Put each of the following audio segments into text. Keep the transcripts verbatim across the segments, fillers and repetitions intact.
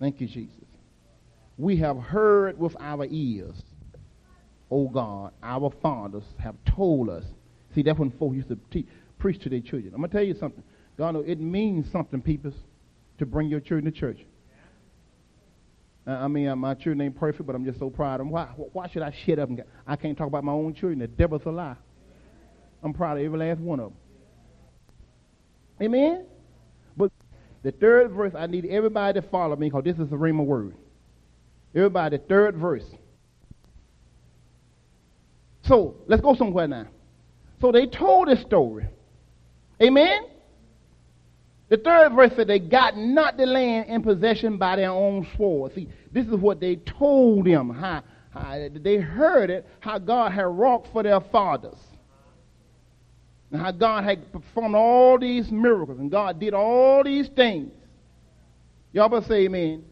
Thank you, Jesus. We have heard with our ears, oh God, our fathers have told us. See, that's when folks used to teach, preach to their children. I'm going to tell you something. God knows it means something, people, to bring your children to church. Uh, I mean, uh, my children ain't perfect, but I'm just so proud of them. Why, why should I shut up? And get, I can't talk about my own children. The devil's a lie. I'm proud of every last one of them. Amen? But the third verse, I need everybody to follow me because this is the Rhema word. Everybody, the third verse. So, let's go somewhere now. So they told this story. Amen? The third verse said they got not the land in possession by their own sword. See, this is what they told them. How, how they heard it, how God had wrought for their fathers. And how God had performed all these miracles. And God did all these things. Y'all better say amen.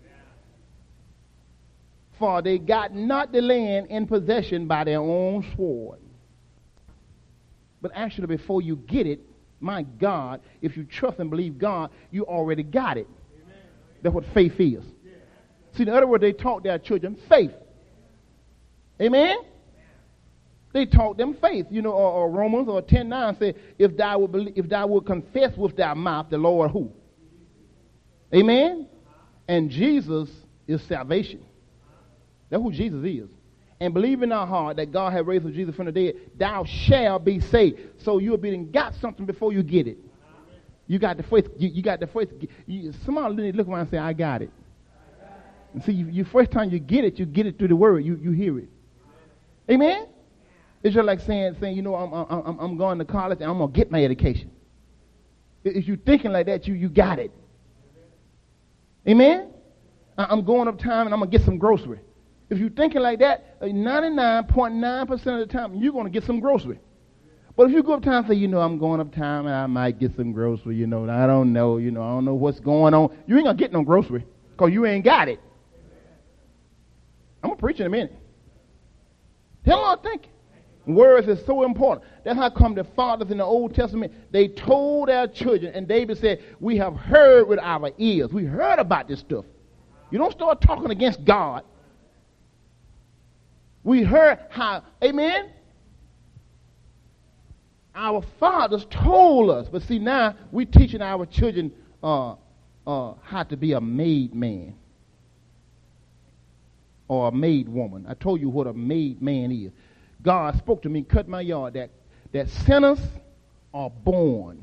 For they got not the land in possession by their own sword. But actually, before you get it, my God, if you trust and believe God, you already got it. Amen. That's what faith is. Yeah. See, in other words, they taught their children faith. Amen? Yeah. They taught them faith. You know, or, or Romans or ten nine said, if thou would believe, if thou would confess with thy mouth the Lord who? Amen? And Jesus is salvation. That's who Jesus is. And believe in our heart that God had raised up Jesus from the dead, thou shalt be saved. So you have been got something before you get it. You got the first. You, you got the first. You, somebody look around and say, "I got it." And see, you, you first time you get it, you get it through the word. You you hear it. Amen. It's just like saying saying, you know, I'm I'm I'm going to college and I'm gonna get my education. If you thinking like that, you you got it. Amen. I'm going uptown and I'm gonna get some grocery. If you're thinking like that, ninety-nine point nine percent of the time, you're going to get some grocery. But if you go uptown and say, you know, I'm going uptown and I might get some grocery, you know, I don't know, you know, I don't know what's going on. You ain't going to get no grocery because you ain't got it. I'm going to preach in a minute. Tell them what I'm thinking. Words is so important. That's how come the fathers in the Old Testament, they told their children, and David said, we have heard with our ears. We heard about this stuff. You don't start talking against God. We heard how, amen, our fathers told us. But see, now we're teaching our children uh, uh, how to be a made man or a made woman. I told you what a made man is. God spoke to me, cut my yard, that, that sinners are born.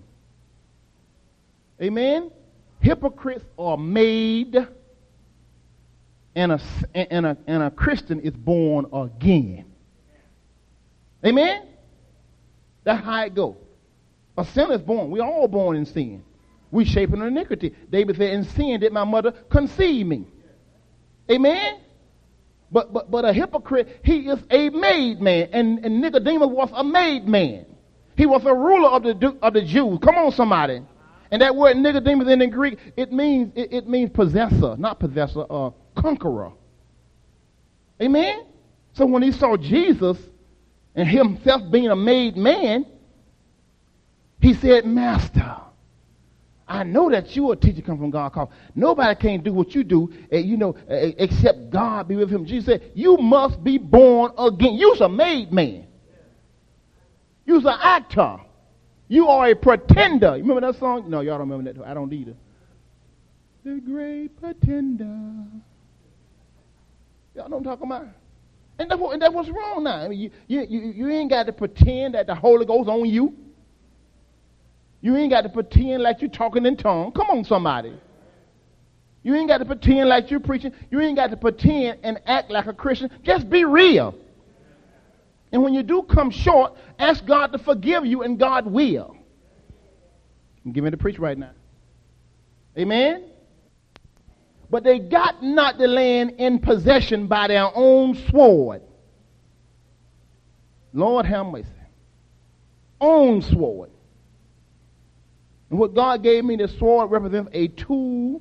Amen? Hypocrites are made. And a, and, a, and a Christian is born again. Amen? That's how it goes. A sinner is born. We're all born in sin. We shape in iniquity. David said, in sin did my mother conceive me. Amen? But but but a hypocrite, he is a made man. And, and Nicodemus was a made man. He was a ruler of the of the Jews. Come on, somebody. And that word Nicodemus in the Greek, it means it, it means possessor, not possessor, uh, conqueror. Amen? So when he saw Jesus and himself being a made man, he said, Master, I know that you are a teacher come from God, because nobody can do what you do, uh, you know, uh, except God be with him. Jesus said, you must be born again. You're a made man. You're an actor. You are a pretender. You remember that song? No, y'all don't remember that. I don't either. The great pretender. Y'all know what I'm talking about? And that's, what, and that's what's wrong now. I mean, you, you, you, you ain't got to pretend that the Holy Ghost on you. You ain't got to pretend like you're talking in tongues. Come on, somebody. You ain't got to pretend like you're preaching. You ain't got to pretend and act like a Christian. Just be real. And when you do come short, ask God to forgive you, and God will. I'm giving to preach right now. Amen? But they got not the land in possession by their own sword. Lord have mercy. Own sword. And what God gave me, the sword represents a tool.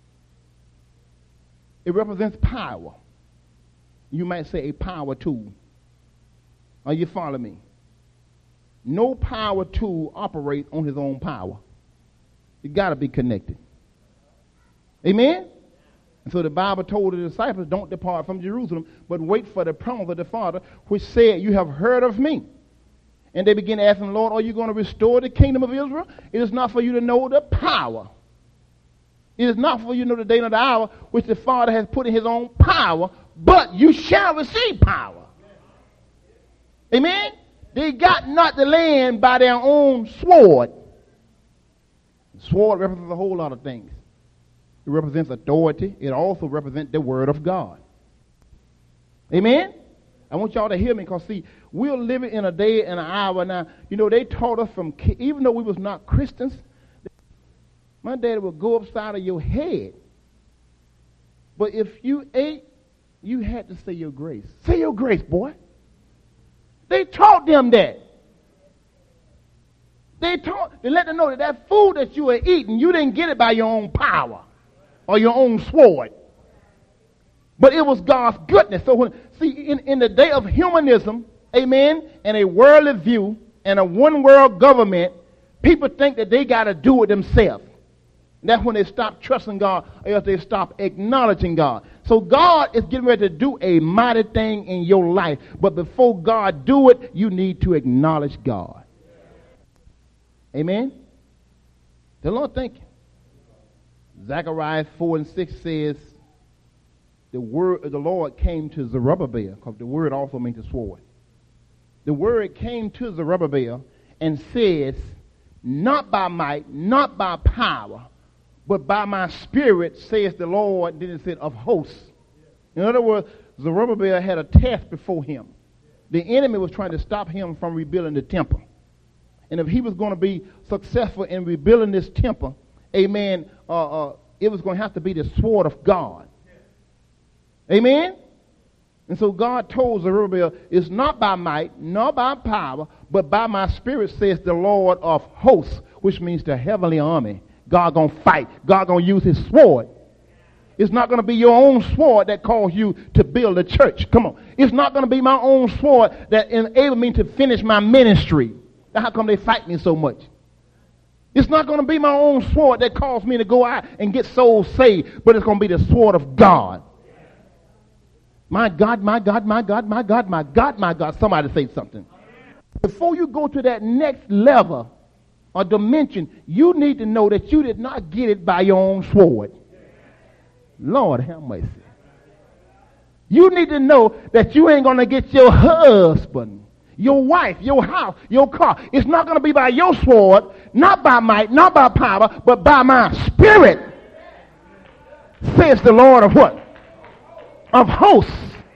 It represents power. You might say a power tool. Are you following me? No power tool operates on his own power. You got to be connected. Amen? And so the Bible told the disciples, don't depart from Jerusalem, but wait for the promise of the Father, which said, you have heard of me. And they began asking the Lord, are you going to restore the kingdom of Israel? It is not for you to know the power. It is not for you to know the day nor the hour, which the Father has put in his own power, but you shall receive power. Amen? They got not the land by their own sword. The sword represents a whole lot of things. It represents authority. It also represents the word of God. Amen? I want y'all to hear me because, see, we're living in a day and an hour now. You know, they taught us from, even though we was not Christians, my daddy would go upside of your head. But if you ate, you had to say your grace. Say your grace, boy. They taught them that. They taught, they let them know that that food that you were eating, you didn't get it by your own power or your own sword. But it was God's goodness. So when, see, in, in the day of humanism, amen, and a worldly view and a one world government, people think that they got to do it themselves. And that's when they stop trusting God, or else they stop acknowledging God. So God is getting ready to do a mighty thing in your life. But before God do it, you need to acknowledge God. Amen? The Lord, thank you. Zechariah four and six says, the word of the Lord came to Zerubbabel, because the word also means the sword. The word came to Zerubbabel and says, not by might, not by power, but by my spirit, says the Lord, then it said, of hosts. In other words, Zerubbabel had a task before him. The enemy was trying to stop him from rebuilding the temple. And if he was going to be successful in rebuilding this temple, amen, uh, uh, it was going to have to be the sword of God. Amen? And so God told Zerubbabel, it's not by might, not by power, but by my spirit, says the Lord of hosts, which means the heavenly army. God going to fight. God going to use his sword. It's not going to be your own sword that calls you to build a church. Come on. It's not going to be my own sword that enables me to finish my ministry. How come they fight me so much? It's not going to be my own sword that calls me to go out and get souls saved, but it's going to be the sword of God. My God, my God, my God, my God, my God, my God. Somebody say something. Before you go to that next level or dimension, you need to know that you did not get it by your own sword. Lord have mercy. You need to know that you ain't going to get your husband, your wife, your house, your car. It's not going to be by your sword, not by might, not by power, but by my spirit, says the Lord of what? Of hosts.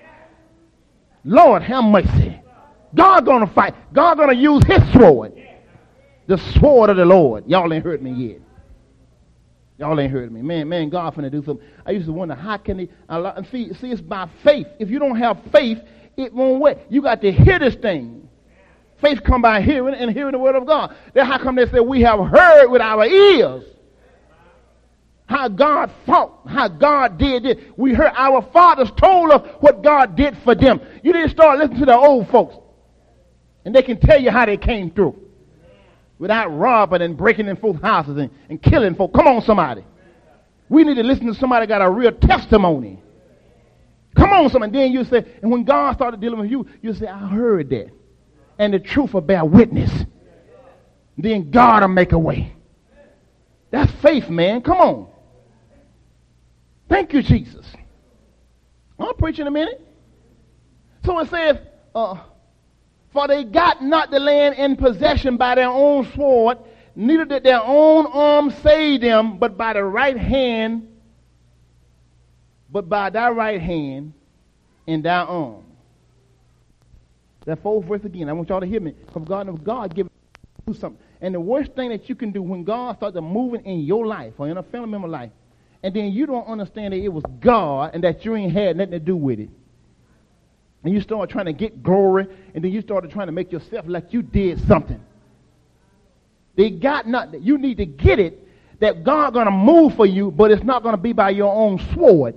Lord have mercy. God gonna fight. God gonna use his sword. The sword of the Lord. Y'all ain't heard me yet. Y'all ain't heard me. Man, man, God finna do something. I used to wonder, how can he allow, and see, see, it's by faith. If you don't have faith, it won't work. You got to hear this thing. Faith come by hearing, and hearing the word of God. Then how come they say we have heard with our ears? How God fought, how God did it. We heard our fathers told us what God did for them. You need to start listening to the old folks. And they can tell you how they came through. Without robbing and breaking in folks' houses and, and killing folks. Come on, somebody. We need to listen to somebody got a real testimony. Come on, somebody. Then you say, and when God started dealing with you, you say, I heard that. And the truth will bear witness. Then God will make a way. That's faith, man. Come on. Thank you, Jesus. I'll preach in a minute. So it says, uh, for they got not the land in possession by their own sword, neither did their own arm save them, but by the right hand, but by thy right hand and thy arm. That fourth verse again. I want y'all to hear me. Because God knows God give you something. And the worst thing that you can do when God starts moving in your life or in a family member life, and then you don't understand that it was God and that you ain't had nothing to do with it. And you start trying to get glory, and then you started trying to make yourself like you did something. They got nothing. You need to get it that God going to move for you, but it's not going to be by your own sword.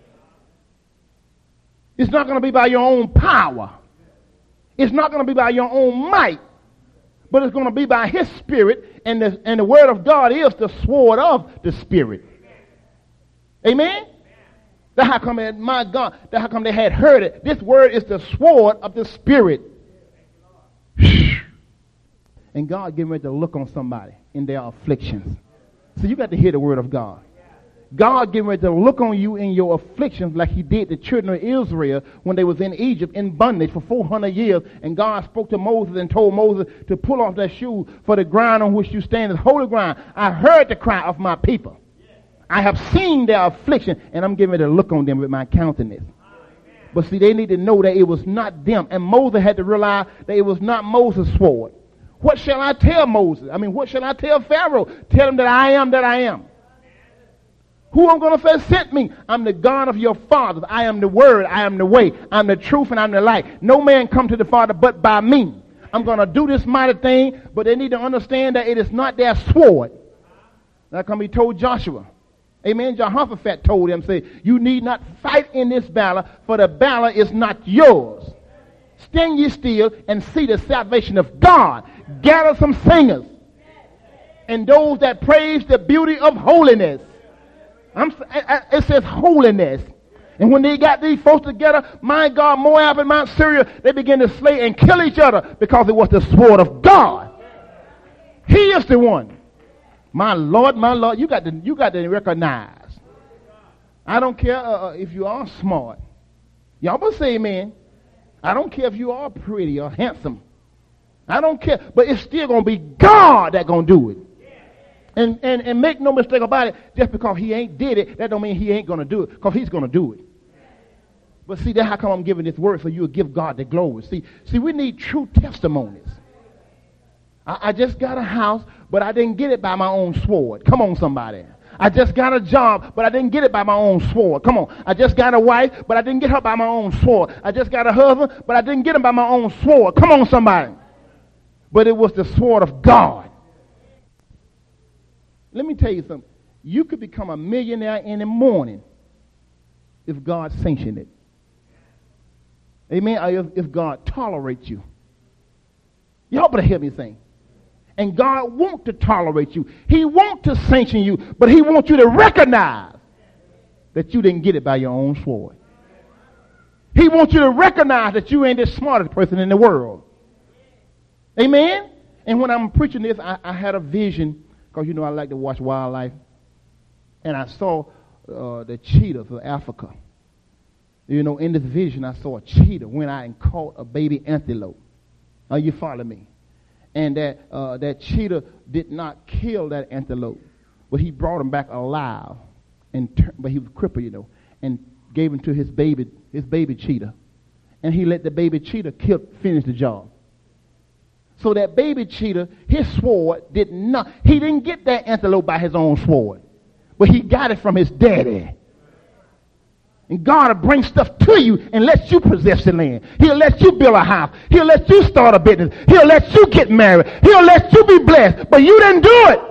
It's not going to be by your own power. It's not going to be by your own might, but it's going to be by his spirit, and the, and the word of God is the sword of the spirit. Amen? That's how come, it, my God, that's how come they had heard it. This word is the sword of the Spirit. And God getting ready to look on somebody in their afflictions. So you got to hear the word of God. God getting ready to look on you in your afflictions like he did the children of Israel when they was in Egypt in bondage for four hundred years. And God spoke to Moses and told Moses to pull off their shoes, for the ground on which you stand is holy ground. I heard the cry of my people. I have seen their affliction, and I'm getting ready to look on them with my countenance. But see, they need to know that it was not them. And Moses had to realize that it was not Moses' sword. What shall I tell Moses? I mean, what shall I tell Pharaoh? Tell him that I am that I am. Who I'm going to say sent me? I'm the God of your fathers. I am the word. I am the way. I'm the truth and I'm the light. No man come to the Father but by me. I'm going to do this mighty thing, but they need to understand that it is not their sword. That can be told Joshua. Amen. Jehoshaphat told him, say, you need not fight in this battle, for the battle is not yours. Stand ye still and see the salvation of God. Gather some singers and those that praise the beauty of holiness. I'm, it says holiness. And when they got these folks together, my God, Moab and Mount Syria, they began to slay and kill each other because it was the sword of God. He is the one. My Lord, my Lord, you got to, you got to recognize. I don't care uh, if you are smart. Y'all must say amen. I don't care if you are pretty or handsome. I don't care. But it's still going to be God that's going to do it. And, and, and make no mistake about it, just because he ain't did it, that don't mean he ain't going to do it, because he's going to do it. But see, that's how come I'm giving this word, so you'll give God the glory. See, see, we need true testimonies. I, I just got a house, but I didn't get it by my own sword. Come on, somebody. I just got a job, but I didn't get it by my own sword. Come on. I just got a wife, but I didn't get her by my own sword. I just got a husband, but I didn't get him by my own sword. Come on, somebody. But it was the sword of God. Let me tell you something. You could become a millionaire in the morning if God sanctioned it. Amen. Or if, if God tolerates you. Y'all better hear me sing. And God wants to tolerate you. He wants to sanction you, but he wants you to recognize that you didn't get it by your own sword. He wants you to recognize that you ain't the smartest person in the world. Amen. And when I'm preaching this, I, I had a vision. Because, you know, I like to watch wildlife. And I saw uh, the cheetahs of Africa. You know, in this vision, I saw a cheetah went out and caught a baby antelope. Are you following me? And that uh, that cheetah did not kill that antelope. But he brought him back alive. And tur- But he was crippled, you know. And gave him to his baby, his baby cheetah. And he let the baby cheetah kill, finish the job. So that baby cheetah, his sword did not, he didn't get that antelope by his own sword. But he got it from his daddy. And God will bring stuff to you and let you possess the land. He'll let you build a house. He'll let you start a business. He'll let you get married. He'll let you be blessed. But you didn't do it.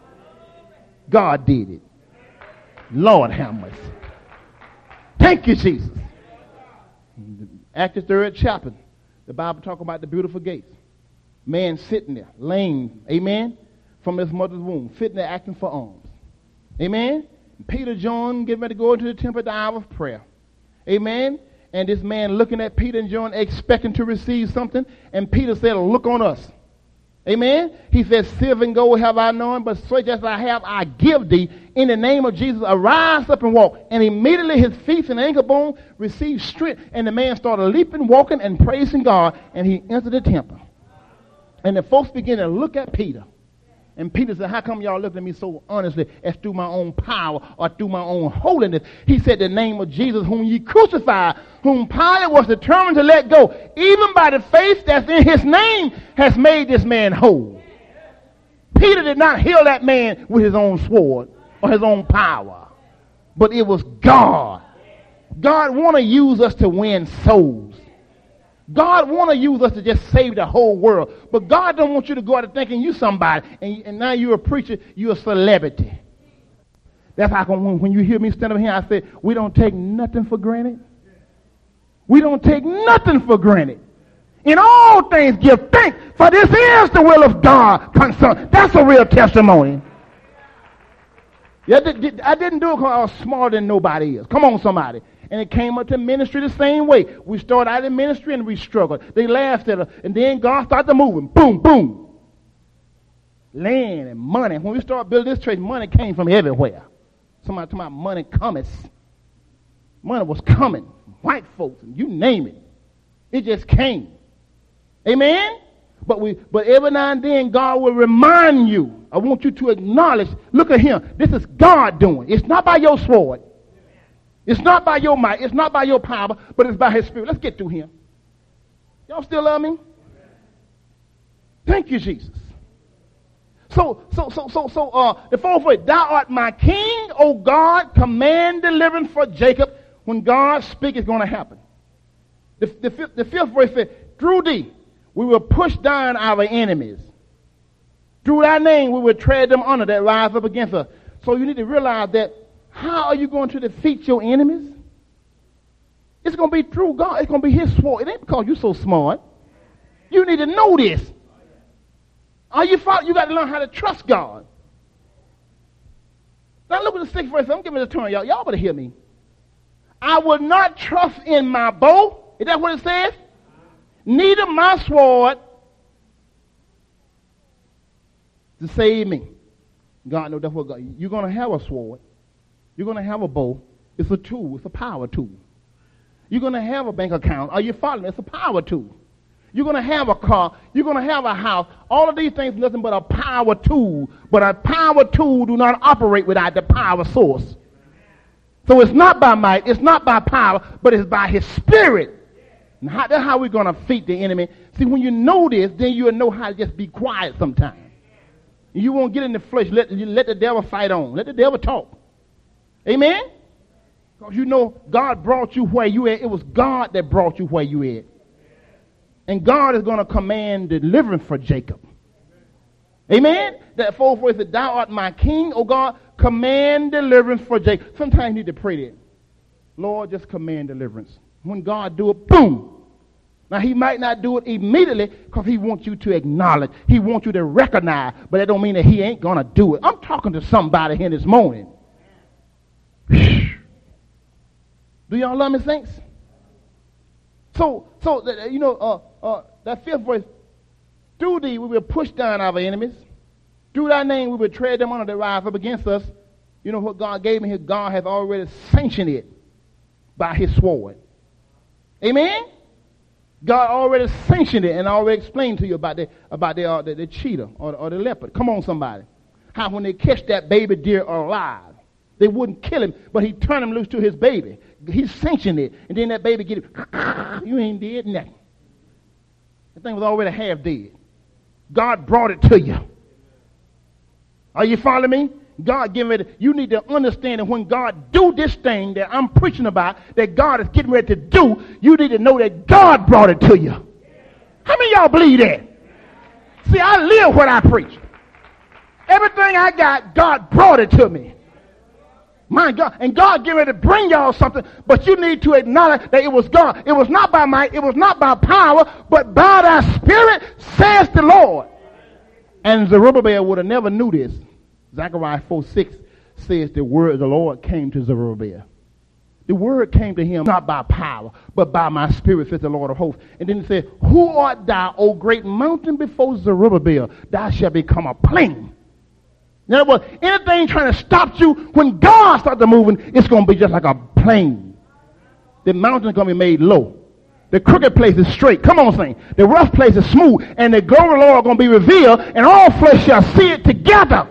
God did it. Lord have mercy. Thank you, Jesus. Acts the third chapter. The Bible talks about the beautiful gates. Man sitting there, lame, amen, from his mother's womb, sitting there acting for alms. Amen. Peter, John, getting ready to go into the temple at the hour of prayer. Amen. And this man looking at Peter and John, expecting to receive something. And Peter said, look on us. Amen. He said, silver and gold have I none, but such as I have, I give thee. In the name of Jesus, arise up and walk. And immediately his feet and ankle bone received strength. And the man started leaping, walking, and praising God. And he entered the temple. And the folks began to look at Peter. And Peter said, how come y'all looking at me so honestly as through my own power or through my own holiness? He said, the name of Jesus whom ye crucified, whom Pilate was determined to let go, even by the faith that's in his name, has made this man whole. Peter did not heal that man with his own sword or his own power. But it was God. God want to use us to win souls. God want to use us to just save the whole world. But God don't want you to go out and thinking you somebody. And, and now you're a preacher. You're a celebrity. That's how come when you hear me stand up here, I say, we don't take nothing for granted. We don't take nothing for granted. In all things give thanks, for this is the will of God concerned. That's a real testimony. Yeah, I didn't do it because I was smarter than nobody is. Come on, somebody. And it came up to ministry the same way. We started out in ministry and we struggled. They laughed at us. And then God started moving. Boom, boom. Land and money. When we started building this church, money came from everywhere. Somebody talking about money cometh. Money was coming. White folks, and you name it. It just came. Amen? But we, but every now and then God will remind you. I want you to acknowledge, look at him. This is God doing. It's not by your sword. It's not by your might. It's not by your power, but it's by his spirit. Let's get to him. Y'all still love me? Thank you, Jesus. So, so, so, so, so, uh, the fourth way, thou art my king, O God, command deliverance for Jacob. When God speaks, it's going to happen. The, the, fifth, the fifth verse says, through thee, we will push down our enemies. Through thy name, we will tread them under that rise up against us. So you need to realize that how are you going to defeat your enemies? It's going to be through God. It's going to be his sword. It ain't because you're so smart. You need to know this. Are you you got to learn how to trust God. Now look at the sixth verse. I'm giving it a turn, y'all. Y'all better hear me. I will not trust in my bow. Is that what it says? Neither my sword to save me. God knows that's what God. You're going to have a sword. You're going to have a bow. It's a tool. It's a power tool. You're going to have a bank account. Are you following me? It's a power tool. You're going to have a car. You're going to have a house. All of these things are nothing but a power tool. But a power tool do not operate without the power source. So it's not by might. It's not by power. But it's by his spirit. And how, that's how we're going to defeat the enemy. See, when you know this, then you'll know how to just be quiet sometimes. You won't get in the flesh. Let, let the devil fight on. Let the devil talk. Amen? Because you know God brought you where you at. It was God that brought you where you at. And God is going to command deliverance for Jacob. Amen? That fourth verse that thou art my king, O God, command deliverance for Jacob. Sometimes you need to pray that. Lord, just command deliverance. When God do it, boom. Now, he might not do it immediately because he wants you to acknowledge. He wants you to recognize. But that don't mean that he ain't going to do it. I'm talking to somebody here this morning. Do y'all love me, saints? So, so you know, uh, uh, that fifth verse, through thee we will push down our enemies. Through thy name we will tread them under that rise up against us. You know what God gave me here? God has already sanctioned it by his sword. Amen? God already sanctioned it and already explained to you about the about the, uh, the, the cheetah or, or the leopard. Come on, somebody. How when they catch that baby deer alive, they wouldn't kill him, but he turned him loose to his baby. He sanctioned it, and then that baby get it. You ain't dead nothing. That thing was already half dead. God brought it to you. Are you following me? God giving it. You need to understand that when God do this thing that I'm preaching about, that God is getting ready to do, you need to know that God brought it to you. How many of y'all believe that? See, I live what I preach. Everything I got, God brought it to me. My God. And God getting ready to bring y'all something, but you need to acknowledge that it was God. It was not by might, it was not by power, but by thy spirit, says the Lord. And Zerubbabel would have never knew this. Zechariah four six says the word of the Lord came to Zerubbabel. The word came to him not by power, but by my spirit, says the Lord of hosts. And then he said, who art thou, O great mountain before Zerubbabel? Thou shalt become a plain. In other words, anything trying to stop you, when God starts moving, it's going to be just like a plain. The mountain is going to be made low. The crooked place is straight. Come on, sing. The rough place is smooth. And the glory of the Lord is going to be revealed, and all flesh shall see it together.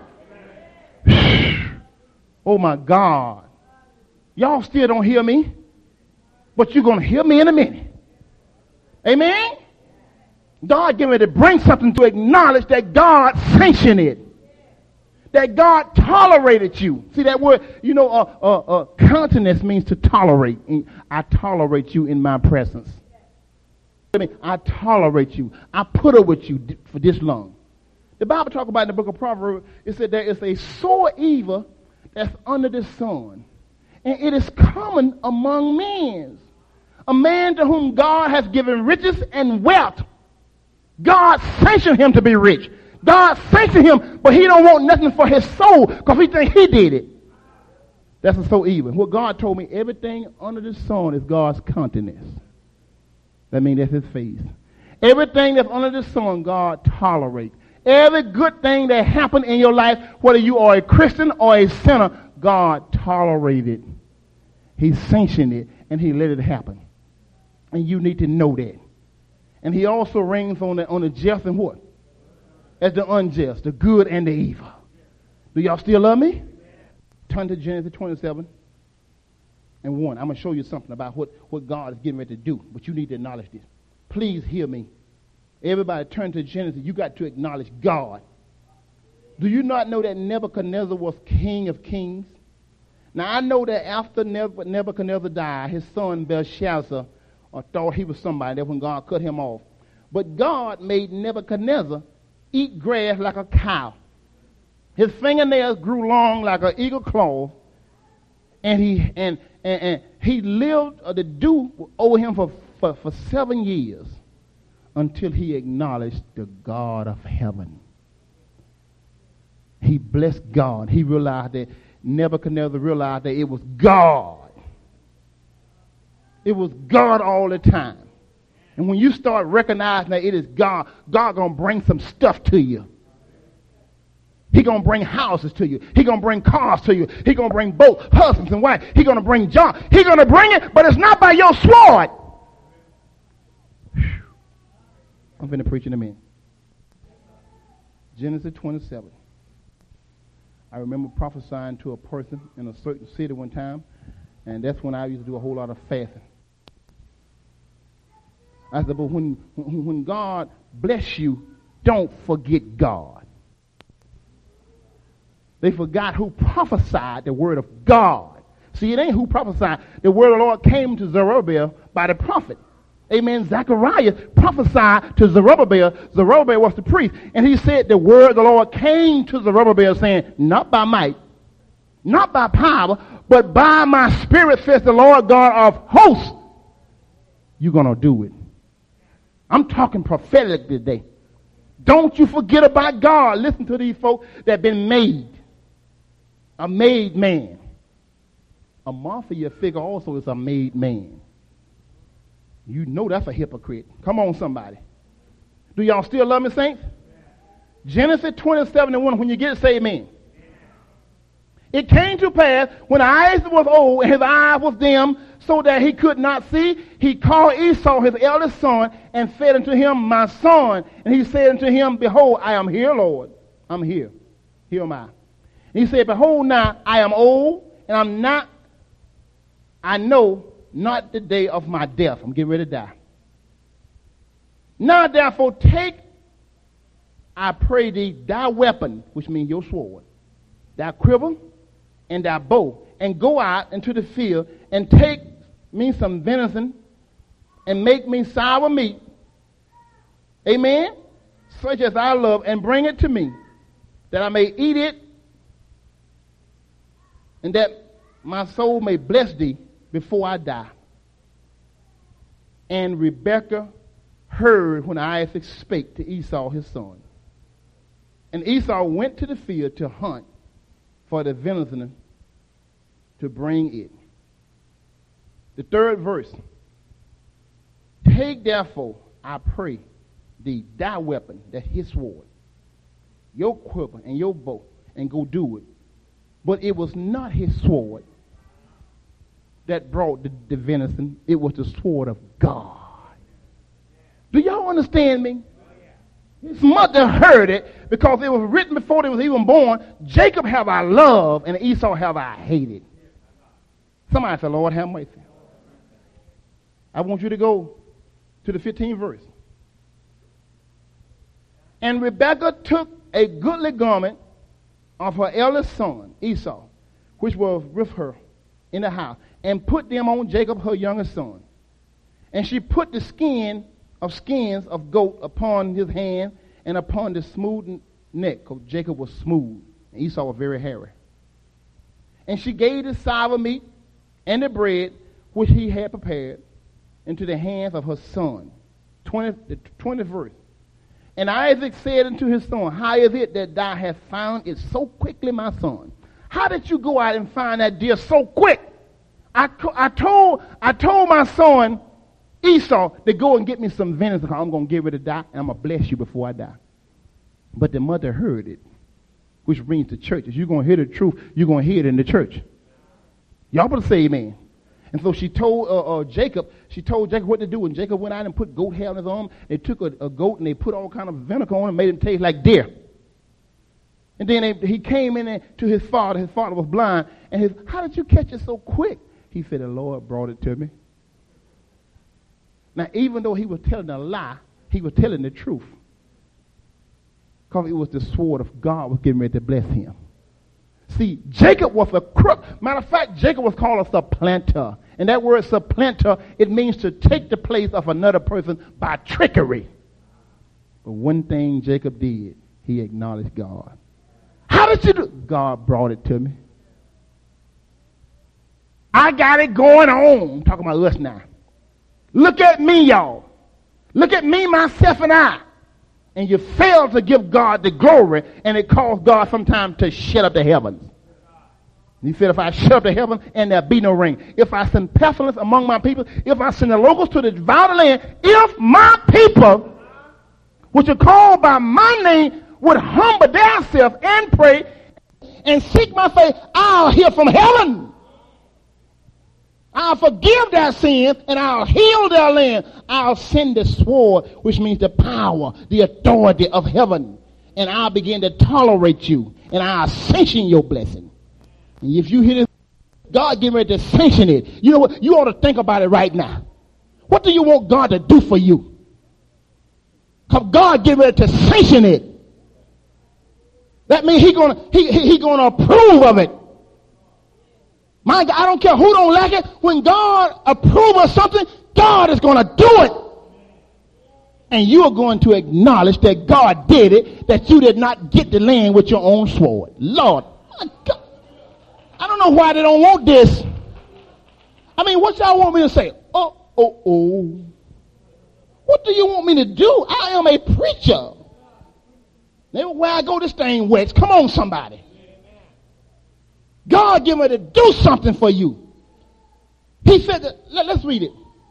Oh, my God. Y'all still don't hear me, but you're going to hear me in a minute. Amen? God getting ready to bring something to acknowledge that God sanctioned it. That God tolerated you. See that word, you know, uh, uh, uh, countenance means to tolerate. I tolerate you in my presence. I mean, I tolerate you. I put up with you for this long. The Bible talks about in the book of Proverbs, it said there is a sore evil that's under the sun, and it is common among men. A man to whom God has given riches and wealth. God sanctioned him to be rich. God sanctioned him, but he don't want nothing for his soul because he thinks he did it. That's so evil. What God told me, everything under the sun is God's countenance. That means that's his face. Everything that's under the sun, God tolerates. Every good thing that happened in your life, whether you are a Christian or a sinner, God tolerated. He sanctioned it, and he let it happen. And you need to know that. And he also reigns on the, on the just and what? As the unjust, the good and the evil. Do y'all still love me? Turn to Genesis twenty-seven and one. I'm going to show you something about what, what God is getting ready to do. But you need to acknowledge this. Please hear me. Everybody turn to Genesis. You got to acknowledge God. Do you not know that Nebuchadnezzar was king of kings? Now, I know that after Nebuchadnezzar died, his son Belshazzar or thought he was somebody. That's when God cut him off. But God made Nebuchadnezzar eat grass like a cow. His fingernails grew long like an eagle claw, and he and and, and he lived uh, the dew over him for, for for seven years until he acknowledged the God of heaven. He blessed God. He realized that Nebuchadnezzar realized that it was God. It was God all the time. And when you start recognizing that it is God, God gonna bring some stuff to you. He gonna bring houses to you. He gonna bring cars to you. He gonna bring both husbands and wives. He gonna bring jobs. He gonna bring it, but it's not by your sword. Whew. I'm finna preach in a minute. Genesis twenty-seven. I remember prophesying to a person in a certain city one time, and that's when I used to do a whole lot of fasting. I said, but when, when God bless you, don't forget God. They forgot who prophesied the word of God. See, it ain't who prophesied. The word of the Lord came to Zerubbabel by the prophet. Amen. Zechariah prophesied to Zerubbabel. Zerubbabel was the priest. And he said the word of the Lord came to Zerubbabel saying, not by might, not by power, but by my spirit, says the Lord God of hosts. You're going to do it. I'm talking prophetic today. Don't you forget about God. Listen to these folks that have been made. A made man. A mafia figure also is a made man. You know that's a hypocrite. Come on, somebody. Do y'all still love me, saints? Genesis twenty-seven and one, when you get it, say amen. It came to pass, when Isaac was old and his eye was dim, so that he could not see, he called Esau, his eldest son, and said unto him, my son. And he said unto him, behold, I am here, Lord. I'm here. Here am I. And he said, behold, now I am old, and I'm not, I know not the day of my death. I'm getting ready to die. Now therefore take, I pray thee, thy weapon, which means your sword, thy quiver, and thy bow, and go out into the field, and take me some venison, and make me sour meat, amen, such as I love, and bring it to me, that I may eat it, and that my soul may bless thee before I die. And Rebekah heard when Isaac spake to Esau his son. And Esau went to the field to hunt for the venison to bring it. The third verse. Take therefore, I pray thee, thy weapon, that's his sword, your quiver and your bow, and go do it. But it was not his sword that brought the, the venison. It was the sword of God. Do y'all understand me? His mother heard it because it was written before they was even born. Jacob have I loved and Esau have I hated. Somebody said, Lord have mercy. I want you to go to the fifteenth verse. And Rebekah took a goodly garment of her eldest son, Esau, which was with her in the house, and put them on Jacob, her youngest son. And she put the skin of skins of goat upon his hand and upon the smooth neck, because Jacob was smooth, and Esau was very hairy. And she gave the sour meat and the bread which he had prepared into the hands of her son. twentieth, the twentieth verse. And Isaac said unto his son, how is it that thou hast found it so quickly, my son? how did you go out and find that deer so quick? I, I told I told my son Esau to go and get me some venison because I'm going to get ready to die and I'm going to bless you before I die. But the mother heard it, which brings the church. If you're going to hear the truth, you're going to hear it in the church. Y'all better say amen. And so she told uh, uh, Jacob, she told Jacob what to do. And Jacob went out and put goat hair on his arm. They took a, a goat and they put all kind of vinegar on it and made it taste like deer. And then they, he came in to his father. His father was blind. And his, how did you catch it so quick? He said, the Lord brought it to me. Now, even though he was telling a lie, he was telling the truth. Because it was the sword of God was getting ready to bless him. See, Jacob was a crook. Matter of fact, Jacob was called a supplanter. And that word supplanter, it means to take the place of another person by trickery. But one thing Jacob did, he acknowledged God. How did you do? God brought it to me. I got it going on. I'm talking about us now. Look at me, y'all. Look at me, myself, and I. And you fail to give God the glory, and it caused God sometimes to shut up the heavens. He said, if I shut up the heavens, and there be no rain. If I send pestilence among my people, if I send the locusts to devour the land, if my people, which are called by my name, would humble themselves and pray and seek my face, I'll hear from heaven. I'll forgive their sins and I'll heal their land. I'll send the sword, which means the power, the authority of heaven. And I'll begin to tolerate you and I'll sanction your blessing. And if you hear this, God getting ready to sanction it. You know what? You ought to think about it right now. What do you want God to do for you? Because God getting ready to sanction it. That means He's gonna he, he, he gonna approve of it. My God, I don't care who don't like it. When God approves of something, God is going to do it. And you are going to acknowledge that God did it, that you did not get the land with your own sword. Lord, I don't know why they don't want this. I mean, what y'all want me to say? Oh, oh, oh. What do you want me to do? I am a preacher. Where I go, this thing wets. Come on, somebody. God getting ready to do something for you. He said that, let, let's read it.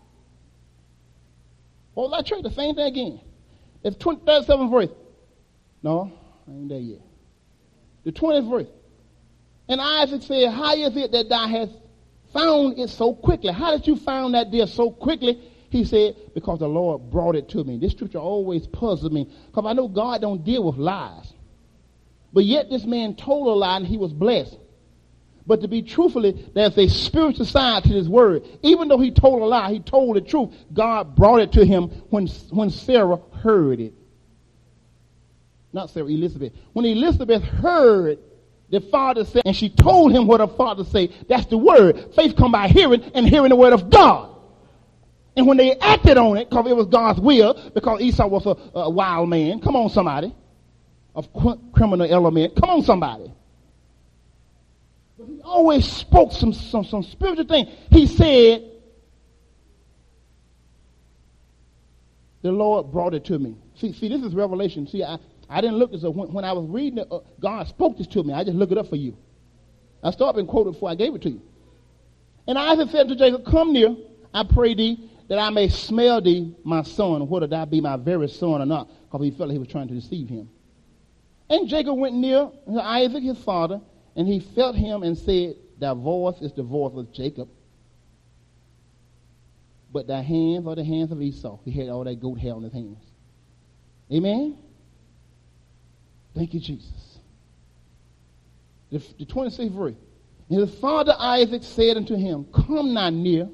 Well, let's try the same thing again. It's thirty-seventh verse. No, I ain't there yet. The twentieth verse. And Isaac said, how is it that thou hast found it so quickly? How did you find that there so quickly? He said, because the Lord brought it to me. This scripture always puzzles me because I know God don't deal with lies. But yet this man told a lie and he was blessed. But to be truthfully, there's a spiritual side to this word. Even though he told a lie, he told the truth. God brought it to him when, when Sarah heard it. Not Sarah, Elizabeth. When Elizabeth heard the father say, and she told him what her father said, that's the word. Faith come by hearing, and hearing the word of God. And when they acted on it, because it was God's will, because Esau was a, a wild man. Come on, somebody. Of criminal element. Come on, somebody. But he always spoke some, some, some spiritual thing. He said, the Lord brought it to me. See, see, this is revelation. See, I, I didn't look this up. When, when I was reading it, uh, God spoke this to me. I just looked it up for you. I started and quoted before I gave it to you. And Isaac said to Jacob, come near, I pray thee, that I may smell thee, my son, whether thou be my very son or not. Because he felt like he was trying to deceive him. And Jacob went near Isaac, his father, and he felt him and said, thy voice is the voice of Jacob, but thy hands are the hands of Esau. He had all that goat hair on his hands. Amen? Thank you, Jesus. The, the twenty-sixth verse. And his father Isaac said unto him, come not near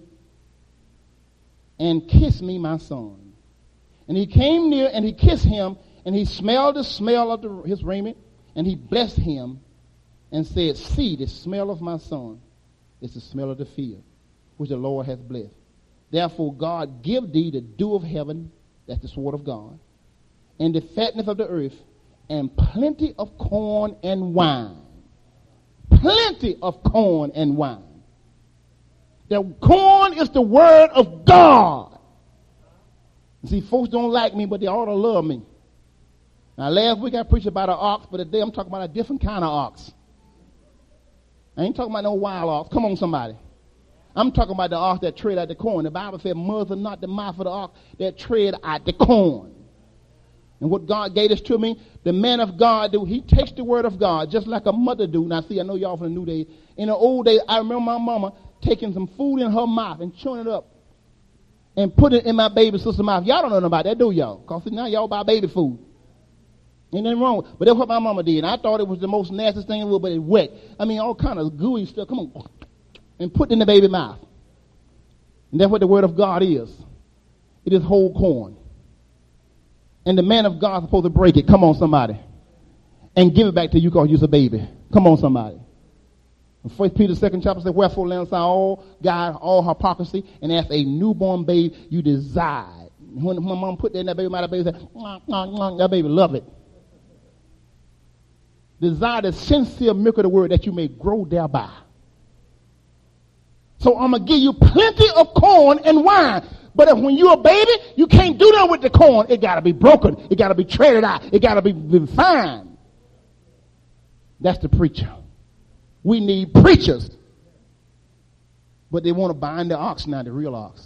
and kiss me, my son. And he came near and he kissed him, and he smelled the smell of the, his raiment, and he blessed him and said, see, the smell of my son is the smell of the field, which the Lord hath blessed. Therefore God give thee the dew of heaven, that's the sword of God, and the fatness of the earth, and plenty of corn and wine. Plenty of corn and wine. The corn is the word of God. See, folks don't like me, but they ought to love me. Now, last week I preached about an ox, but today I'm talking about a different kind of ox. I ain't talking about no wild ox. Come on, somebody. I'm talking about the ox that tread out the corn. The Bible said, muzzle not the mouth of the ox that tread out the corn. And what God gave this to me, the man of God do, he takes the word of God just like a mother do. Now see, I know y'all from the new days. In the old days, I remember my mama taking some food in her mouth and chewing it up and put it in my baby sister's mouth. Y'all don't know nothing about that, do y'all? Because now y'all buy baby food. Ain't nothing wrong with it. But that's what my mama did. And I thought it was the most nastiest thing in the world, but it wet. I mean, all kind of gooey stuff. Come on. And put it in the baby mouth. And that's what the word of God is. It is whole corn. And the man of God is supposed to break it. Come on, somebody. And give it back to you because you're a baby. Come on, somebody. First Peter second chapter says, wherefore lay aside all guile, all hypocrisy, and as a newborn babe you desire. When my mom put that in that baby mouth, that baby said, mwah, mwah, mwah, that baby love it. Desire the sincere milk of the word that you may grow thereby. So I'm going to give you plenty of corn and wine. But if when you're a baby, you can't do that with the corn. It got to be broken. It got to be treaded out. It got to be refined. That's the preacher. We need preachers. But they want to bind the ox now, the real ox.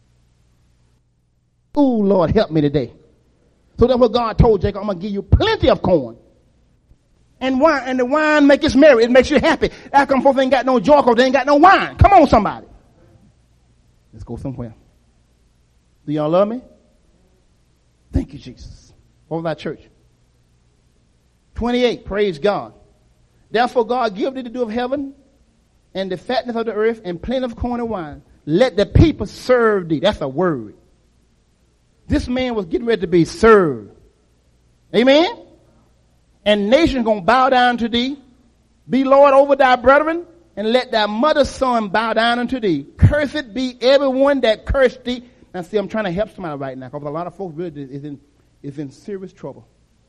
Oh, Lord, help me today. So that's what God told Jacob. I'm going to give you plenty of corn. And wine, and the wine makes us merry. It makes you happy. How come folks ain't got no joy because they ain't got no wine? Come on, somebody. Let's go somewhere. Do y'all love me? Thank you, Jesus. What was our church? twenty-eight, praise God. Therefore God give thee the dew of heaven and the fatness of the earth and plenty of corn and wine. Let the people serve thee. That's a word. This man was getting ready to be served. Amen? And nations going to bow down to thee. Be Lord over thy brethren, and let thy mother's son bow down unto thee. Cursed be everyone that cursed thee. Now see, I'm trying to help somebody right now, because a lot of folks really is in, is in serious trouble.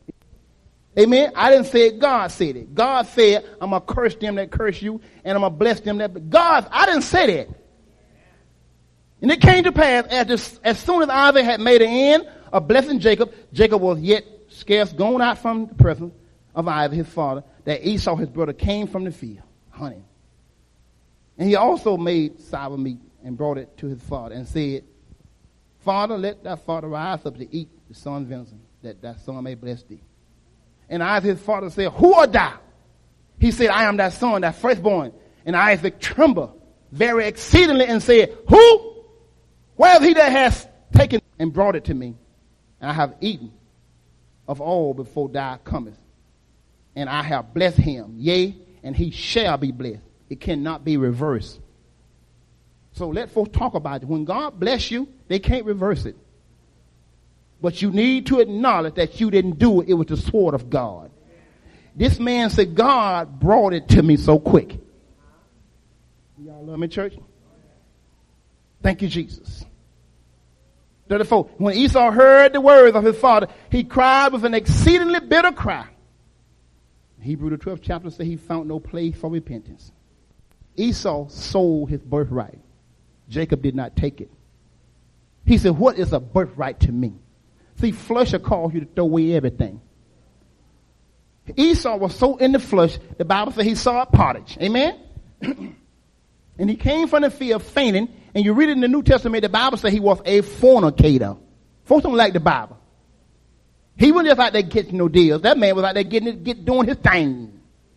Amen? I didn't say it. God said it. God said, I'm going to curse them that curse you, and I'm going to bless them that... But God, I didn't say that. And it came to pass, as, this, as soon as Isaac had made an end of blessing Jacob, Jacob was yet scarce gone out from the presence of Isaac, his father, that Esau, his brother, came from the field, hunting. And he also made sour meat and brought it to his father and said, Father, let thy father rise up to eat the son's venison, that thy son may bless thee. And Isaac, his father, said, Who art thou? He said, I am thy son, thy firstborn. And Isaac trembled very exceedingly and said, Who? Where is he that has taken and brought it to me? And I have eaten of all before thou comest. And I have blessed him, yea, and he shall be blessed. It cannot be reversed. So let folks talk about it. When God bless you, they can't reverse it. But you need to acknowledge that you didn't do it. It was the sword of God. This man said, God brought it to me so quick. Y'all love me, church? Thank you, Jesus. thirty-four. When Esau heard the words of his father, he cried with an exceedingly bitter cry. Hebrew the twelfth chapter says he found no place for repentance. Esau sold his birthright. Jacob did not take it. He said, what is a birthright to me? See, flesh will cause you to throw away everything. Esau was so in the flesh, the Bible says he saw a pottage. Amen? And he came from the field fainting. And you read it in the New Testament, the Bible says he was a fornicator. Folks don't like the Bible. He wasn't just out there getting no deals. That man was out there getting it, get, doing his thing.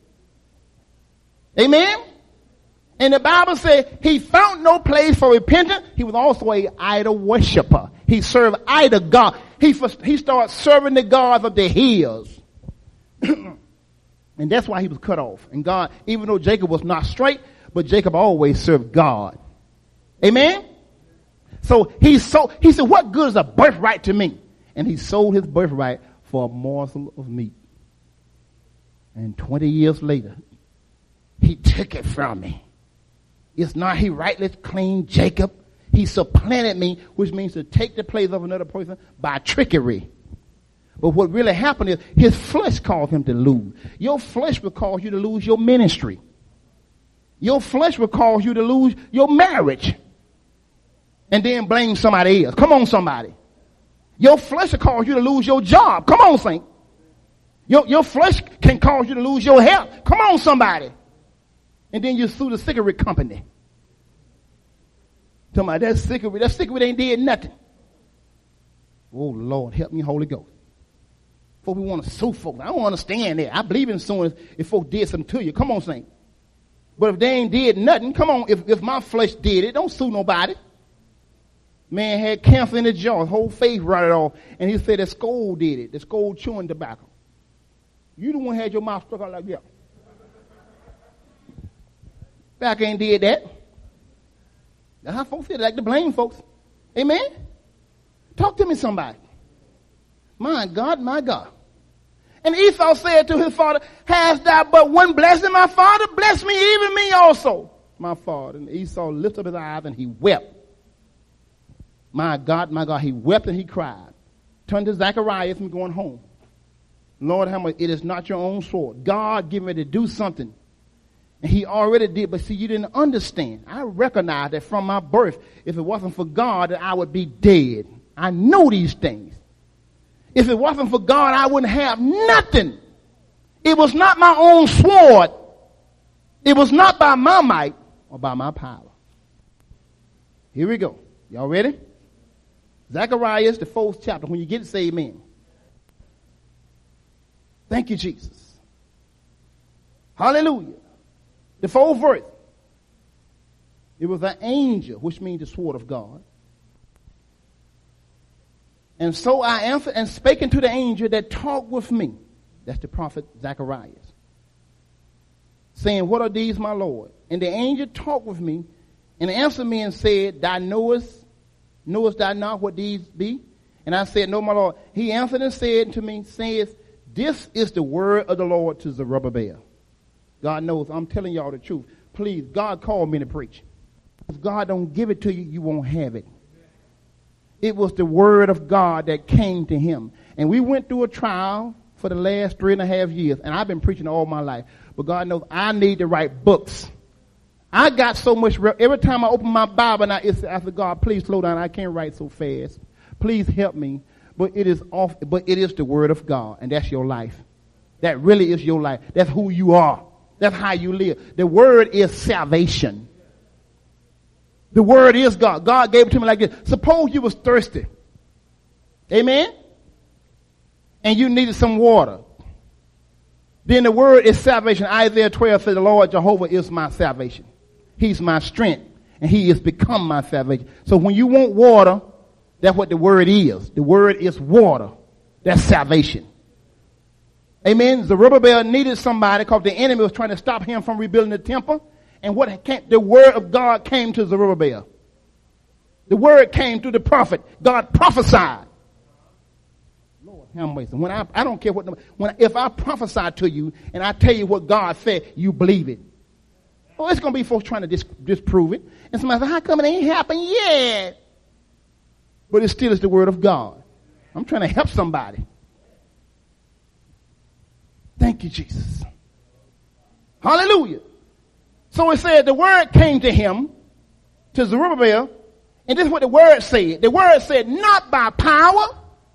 Amen? And the Bible says he found no place for repentance. He was also an idol worshiper. He served idol God. He, he started serving the gods of the hills. And that's why he was cut off. And God, even though Jacob was not straight, but Jacob always served God. Amen? So he sold, he said, what good is a birthright to me? And he sold his birthright for a morsel of meat. And twenty years later, he took it from me. It's not he rightly claimed Jacob. He supplanted me, which means to take the place of another person by trickery. But what really happened is his flesh caused him to lose. Your flesh will cause you to lose your ministry. Your flesh will cause you to lose your marriage. And then blame somebody else. Come on, somebody. Your flesh will cause you to lose your job. Come on, saint. Your, your flesh can cause you to lose your health. Come on, somebody. And then you sue the cigarette company. Talking about that cigarette, that cigarette ain't did nothing. Oh, Lord, help me, Holy Ghost. Folks, we want to sue folks. I don't understand that. I believe in suing if folks did something to you. Come on, saint. But if they ain't did nothing, come on, if, if my flesh did it, don't sue nobody. Man had cancer in his jaw, his whole face rotted off, and he said that Skoal did it, the Skoal chewing tobacco. You the one had your mouth stuck out like that. Back ain't did that. That's how folks feel. They like to blame folks. Amen? Talk to me, somebody. My God, my God. And Esau said to his father, hast thou but one blessing, my father? Bless me, even me also, my father. And Esau lifted up his eyes and he wept. My God, my God, he wept and he cried. Turned to Zacharias and going home. Lord, how much? It is not your own sword. God gave me to do something. And he already did, but see, you didn't understand. I recognize that from my birth, if it wasn't for God, that I would be dead. I know these things. If it wasn't for God, I wouldn't have nothing. It was not my own sword. It was not by my might or by my power. Here we go. Y'all ready? Zacharias, the fourth chapter. When you get it, say amen. Thank you, Jesus. Hallelujah. The fourth verse. It was an angel, which means the sword of God. And so I answered and spake unto the angel that talked with me. That's the prophet Zacharias. Saying, what are these, my Lord? And the angel talked with me and answered me and said, thou knowest, knowest thou not what these be? And I said, no, my Lord. He answered and said to me, says, this is the word of the Lord to Zerubbabel. God knows, I'm telling y'all the truth. Please, God called me to preach. If God don't give it to you, you won't have it. It was the word of God that came to him. And we went through a trial for the last three and a half years. And I've been preaching all my life. But God knows I need to write books. I got so much, re- every time I open my Bible, and I, it's, I said, God, please slow down. I can't write so fast. Please help me. But it is off, but it is the word of God. And that's your life. That really is your life. That's who you are. That's how you live. The word is salvation. The word is God. God gave it to me like this. Suppose you was thirsty. Amen? And you needed some water. Then the word is salvation. Isaiah twelve says, the Lord Jehovah is my salvation. He's my strength. And he has become my salvation. So when you want water, that's what the word is. The word is water. That's salvation. Amen. Zerubbabel needed somebody because the enemy was trying to stop him from rebuilding the temple. And what came, the word of God came to Zerubbabel. The word came through the prophet. God prophesied. Lord, have mercy. When I, I don't care what, when, if I prophesy to you and I tell you what God said, you believe it. Oh, it's going to be folks trying to dis, disprove it. And somebody says, how come it ain't happened yet? But it still is the word of God. I'm trying to help somebody. Thank you, Jesus. Hallelujah. So it said the word came to him, to Zerubbabel, and this is what the word said. The word said, not by power,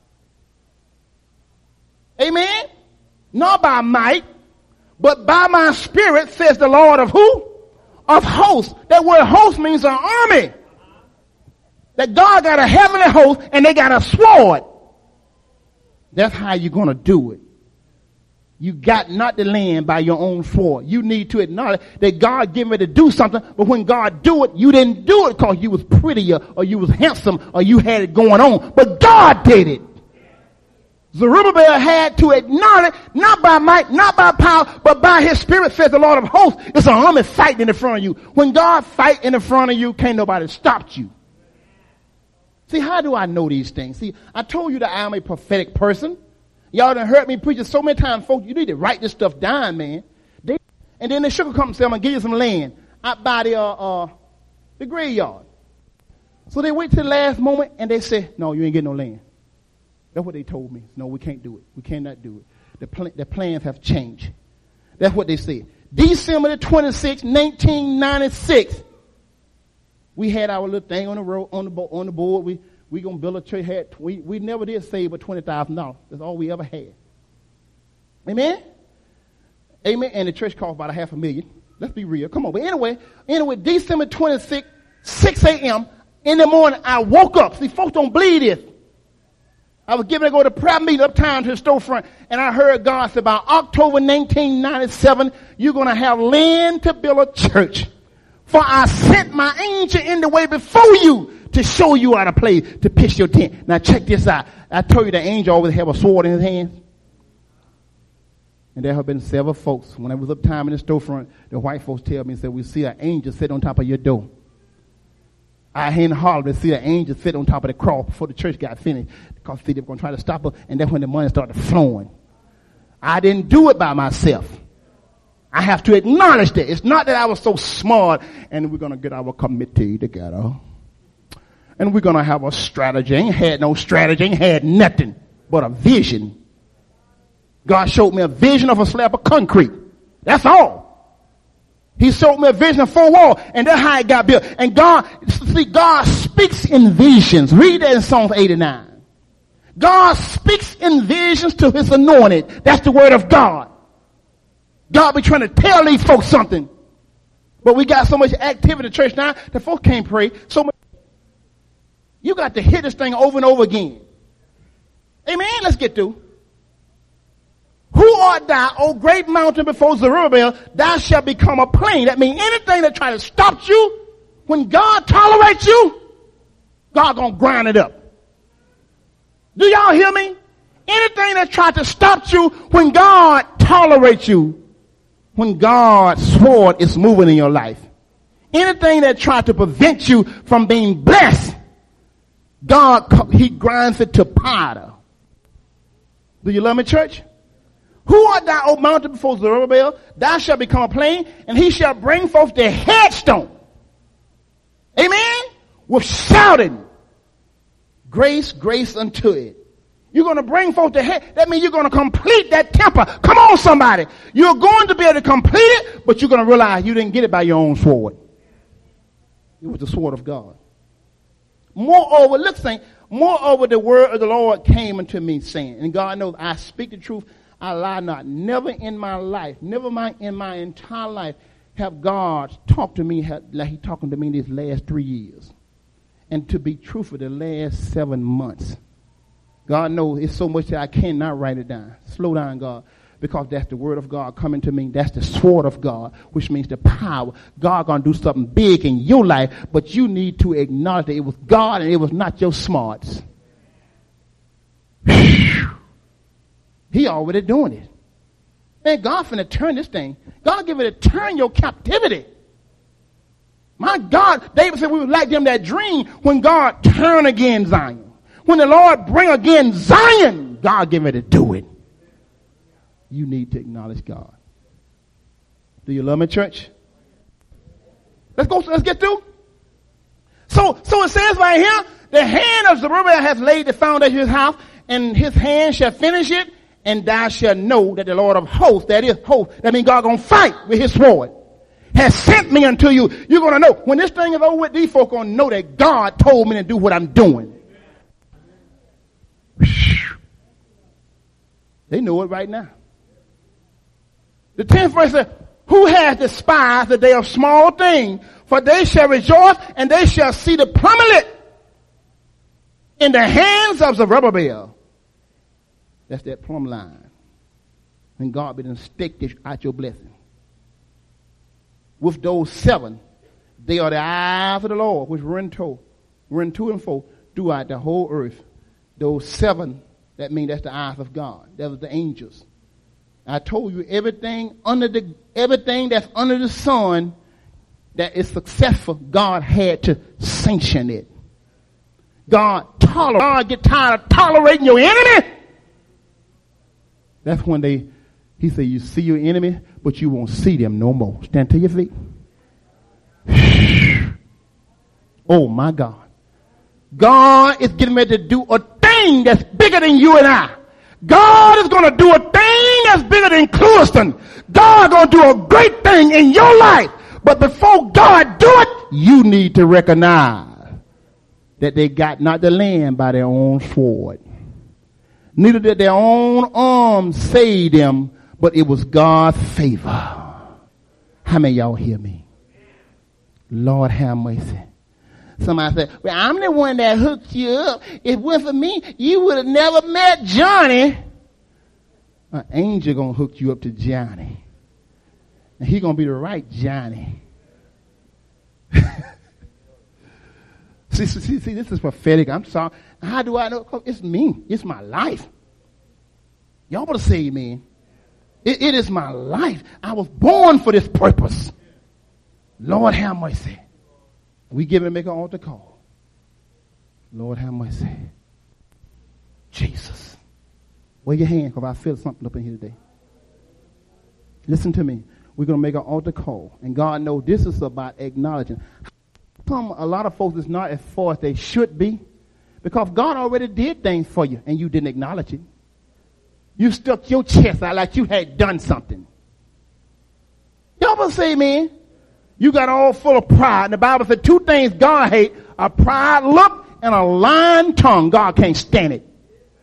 amen, not by might, but by my spirit, says the Lord of who? Of hosts. That word host means an army. That God got a heavenly host and they got a sword. That's how you're going to do it. You got not the land by your own sword. You need to acknowledge that God gave me to do something, but when God do it, you didn't do it because you was prettier or you was handsome or you had it going on, but God did it. Zerubbabel had to acknowledge, not by might, not by power, but by his spirit, says the Lord of hosts. It's an army fighting in the front of you. When God fight in the front of you, can't nobody stop you. See, how do I know these things? See, I told you that I am a prophetic person. Y'all done heard me preaching so many times, folks, you need to write this stuff down, man. They, and then the sugar company said, I'm going to give you some land out by the, uh, uh, the graveyard. So they wait till the last moment and they say, no, you ain't getting no land. That's what they told me. No, we can't do it. We cannot do it. The, pl- the plans have changed. That's what they said. December the twenty-sixth, nineteen ninety-six. We had our little thing on the road, on the, bo- on the board. We, we gonna build a church. Had, we, we never did save but twenty thousand dollars. That's all we ever had. Amen? Amen. And the church cost about a half a million. Let's be real. Come on. But anyway, anyway, December twenty-sixth, six a.m. in the morning, I woke up. See, folks don't believe this. I was getting ready to go to prayer meeting uptown to the storefront, and I heard God say, by October nineteen ninety-seven, you're going to have land to build a church. For I sent my angel in the way before you to show you how to play, to pitch your tent. Now check this out. I told you the angel always have a sword in his hand. And there have been several folks, when I was uptown in the storefront, the white folks tell me, said, we see an angel sit on top of your door. I in Hollywood see an angel sit on top of the cross before the church got finished. Because see, they were going to try to stop her, and that's when the money started flowing. I didn't do it by myself. I have to acknowledge that. It's not that I was so smart, and we're going to get our committee together. And we're going to have a strategy. Ain't had no strategy, ain't had nothing but a vision. God showed me a vision of a slab of concrete. That's all. He showed me a vision of four walls, and that's how it got built. And God, see, God speaks in visions. Read that in Psalms eighty-nine. God speaks in visions to his anointed. That's the word of God. God be trying to tell these folks something. But we got so much activity in the church now that folks can't pray. So much. You got to hit this thing over and over again. Amen. Let's get through. Who art thou, O great mountain before Zerubbabel? Thou shalt become a plain. That means anything that try to stop you, when God tolerates you, God gonna grind it up. Do y'all hear me? Anything that tries to stop you, when God tolerates you, when God's sword is moving in your life, anything that tries to prevent you from being blessed, God, he grinds it to powder. Do you love me, church? Who art thou, O mountain before Zerubbabel? Thou shalt become a plain, and he shall bring forth the headstone. Amen? With shouting. Grace, grace unto it. You're going to bring forth the head. That means you're going to complete that temple. Come on, somebody. You're going to be able to complete it, but you're going to realize you didn't get it by your own sword. It was the sword of God. Moreover, look, saying, moreover, the word of the Lord came unto me, saying, and God knows I speak the truth, I lie not. Never in my life, never mind in my entire life, have God talked to me like he talking to me these last three years. And to be truthful, the last seven months. God knows it's so much that I cannot write it down. Slow down, God. Because that's the word of God coming to me. That's the sword of God, which means the power. God gonna do something big in your life, but you need to acknowledge that it was God and it was not your smarts. He already doing it. Man, God finna turn this thing. God give it to turn your captivity. My God, David said we was like them that dream when God turn again Zion. When the Lord bring again Zion, God give it to do it. You need to acknowledge God. Do you love me, church? Let's go, let's get through. So, so it says right here, the hand of Zerubbabel has laid the foundation of his house, and his hand shall finish it, and thou shalt know that the Lord of hosts, that is host, that means God gonna fight with his sword, has sent me unto you. You're gonna know. When this thing is over with, these folk gonna know that God told me to do what I'm doing. They know it right now. The tenth verse says, who has despised the day of small things? For they shall rejoice, and they shall see the plummet in the hands of Zerubbabel. That's that plumb line. When God be done stick this out your blessing. With those seven, they are the eyes of the Lord, which run to, run to and fro throughout the whole earth. Those seven, that means that's the eyes of God. That was the angels. I told you everything under the everything that's under the sun that is successful, God had to sanction it. God tolerate. God get tired of tolerating your enemy. That's when they, he said, you see your enemy, but you won't see them no more. Stand to your feet. Oh my God. God is getting ready to do a thing that's bigger than you and I. God is going to do a thing that's bigger than Clewiston. God is going to do a great thing in your life. But before God do it, you need to recognize that they got not the land by their own sword. Neither did their own arms save them, but it was God's favor. How many of y'all hear me? Lord have mercy. Somebody said, well, I'm the one that hooked you up. If it wasn't for me, you would have never met Johnny. An angel going to hook you up to Johnny. And he going to be the right Johnny. see, see, see, this is prophetic. I'm sorry. How do I know? It's me. It's my life. Y'all better say amen. It, it is my life. I was born for this purpose. Lord have mercy. We give it and make an altar call. Lord have mercy. Jesus. Wave your hand because I feel something up in here today. Listen to me. We're going to make an altar call. And God knows this is about acknowledging. Some, a lot of folks is not as far as they should be because God already did things for you and you didn't acknowledge it. You stuck your chest out like you had done something. Y'all must say, man, you got all full of pride. And the Bible said two things God hates, a proud look and a lying tongue. God can't stand it.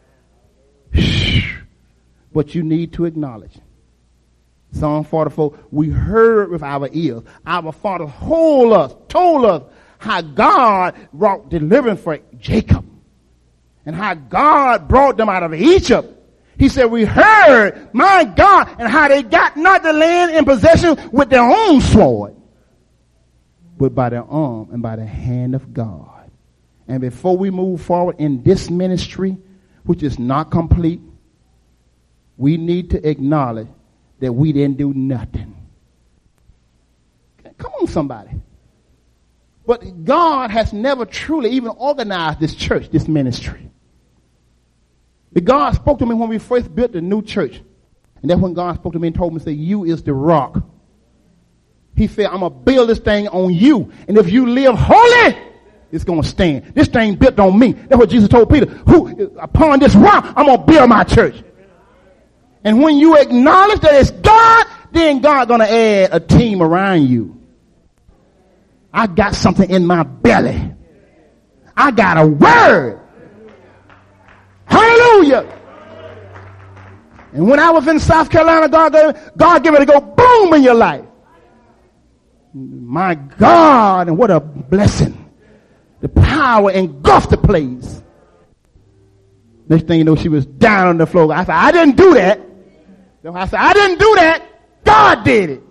But you need to acknowledge. Psalm forty-four, we heard with our ears. Our father told us, told us how God wrought deliverance for Jacob and how God brought them out of Egypt. He said, we heard, my God, and how they got not the land in possession with their own sword, but by their arm and by the hand of God. And before we move forward in this ministry, which is not complete, we need to acknowledge that we didn't do nothing. Come on, somebody. But God has never truly even organized this church, this ministry. But God spoke to me when we first built the new church. And that's when God spoke to me and told me, say, you is the rock. He said, I'm going to build this thing on you. And if you live holy, it's going to stand. This thing built on me. That's what Jesus told Peter. Who, upon this rock, I'm going to build my church. And when you acknowledge that it's God, then God going to add a team around you. I got something in my belly. I got a word. Hallelujah. And when I was in South Carolina, God gave, God gave it to go boom in your life. My God, and what a blessing. The power engulfed the place. Next thing you know, she was down on the floor. I said, I didn't do that. I said, I didn't do that. God did it.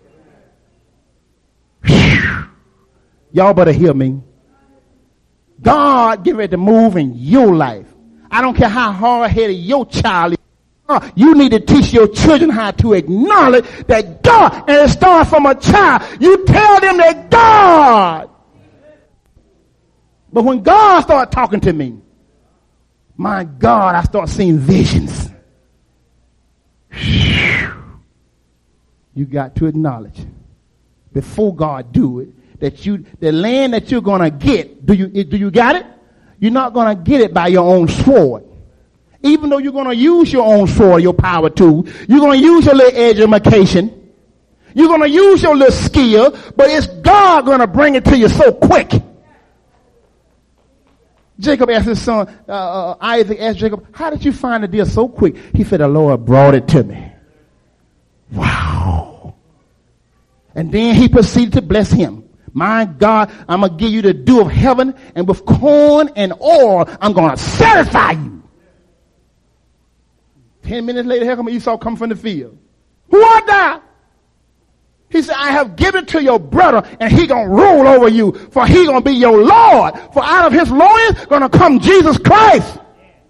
Whew. Y'all better hear me. God get ready to move in your life. I don't care how hard-headed your child is. You need to teach your children how to acknowledge that God, and it starts from a child. You tell them that God. But when God started talking to me, my God, I start seeing visions. You got to acknowledge before God do it that you, the land that you're going to get, do you, do you got it? You're not going to get it by your own sword. Even though you're going to use your own sword, your power tool, you're going to use your little education. You're going to use your little skill, but it's God going to bring it to you so quick. Jacob asked his son, uh, uh, Isaac asked Jacob, how did you find the deal so quick? He said, the Lord brought it to me. Wow. And then he proceeded to bless him. My God, I'm going to give you the dew of heaven, and with corn and oil, I'm going to satisfy you. Ten minutes later, here come Esau come from the field. Who art thou? He said, I have given to your brother, and he going to rule over you, for he going to be your Lord. For out of his loins going to come Jesus Christ.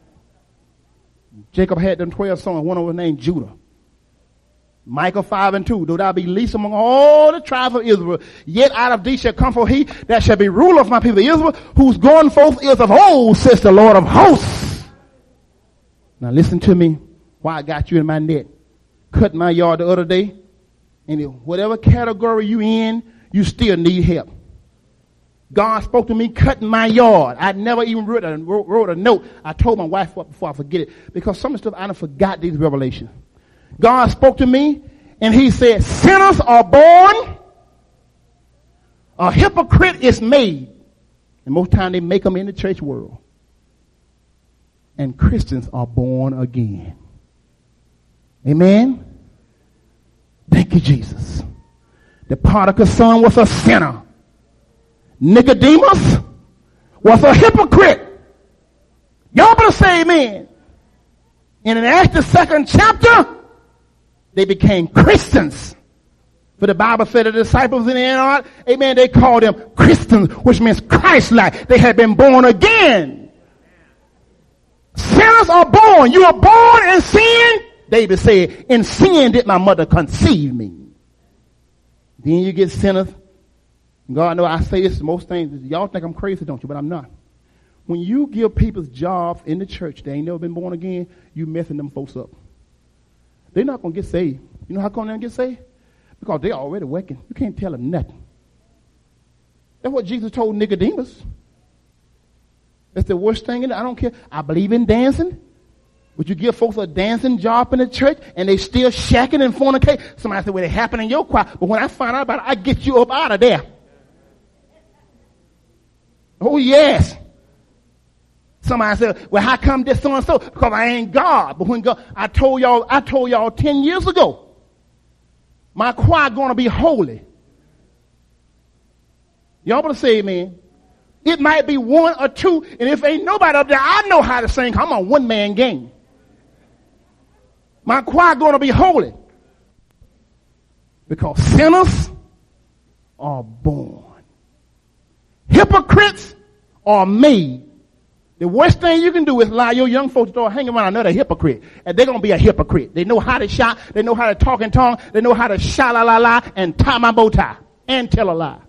Jacob had them twelve sons, one of them named Judah. Micah five and two, though thou be least among all the tribes of Israel, yet out of thee shall come forth he that shall be ruler of my people Israel, whose going forth is of old, says the Lord of hosts. Now listen to me, why I got you in my net. Cut my yard the other day, and whatever category you in, you still need help. God spoke to me cutting my yard. I never even wrote a, wrote a note. I told my wife before I forget it, because some of the stuff I done forgot these revelations. God spoke to me, and he said, sinners are born, a hypocrite is made. And most times they make them in the church world. And Christians are born again. Amen? Thank you, Jesus. The prodigal son was a sinner. Nicodemus was a hypocrite. Y'all better say amen. And in Acts the second chapter, they became Christians. For the Bible said the disciples in the Antioch, amen, they called them Christians, which means Christ-like. They had been born again. Sinners are born. You are born in sin. David said, in sin did my mother conceive me. Then you get sinners. God knows I say this to most things. Y'all think I'm crazy, don't you? But I'm not. When you give people jobs in the church, they ain't never been born again, you messing them folks up. They're not going to get saved. You know how come they don't get saved? Because they're already working. You can't tell them nothing. That's what Jesus told Nicodemus. That's the worst thing in it. I don't care. I believe in dancing. Would you give folks a dancing job in the church and they still shacking and fornicating? Somebody said, well, it happened in your choir. But when I find out about it, I get you up out of there. Oh, yes. Somebody said, well, how come this so and so? Because I ain't God. But when God, I told y'all, I told y'all ten years ago, my choir gonna be holy. Y'all better say amen. It might be one or two, and if ain't nobody up there, I know how to sing. I'm a one-man game. My choir gonna be holy. Because sinners are born. Hypocrites are made. The worst thing you can do is allow your young folks to start hanging around another hypocrite. And they're going to be a hypocrite. They know how to shout. They know how to talk in tongues. They know how to sha la la la and tie my bow tie and tell a lie.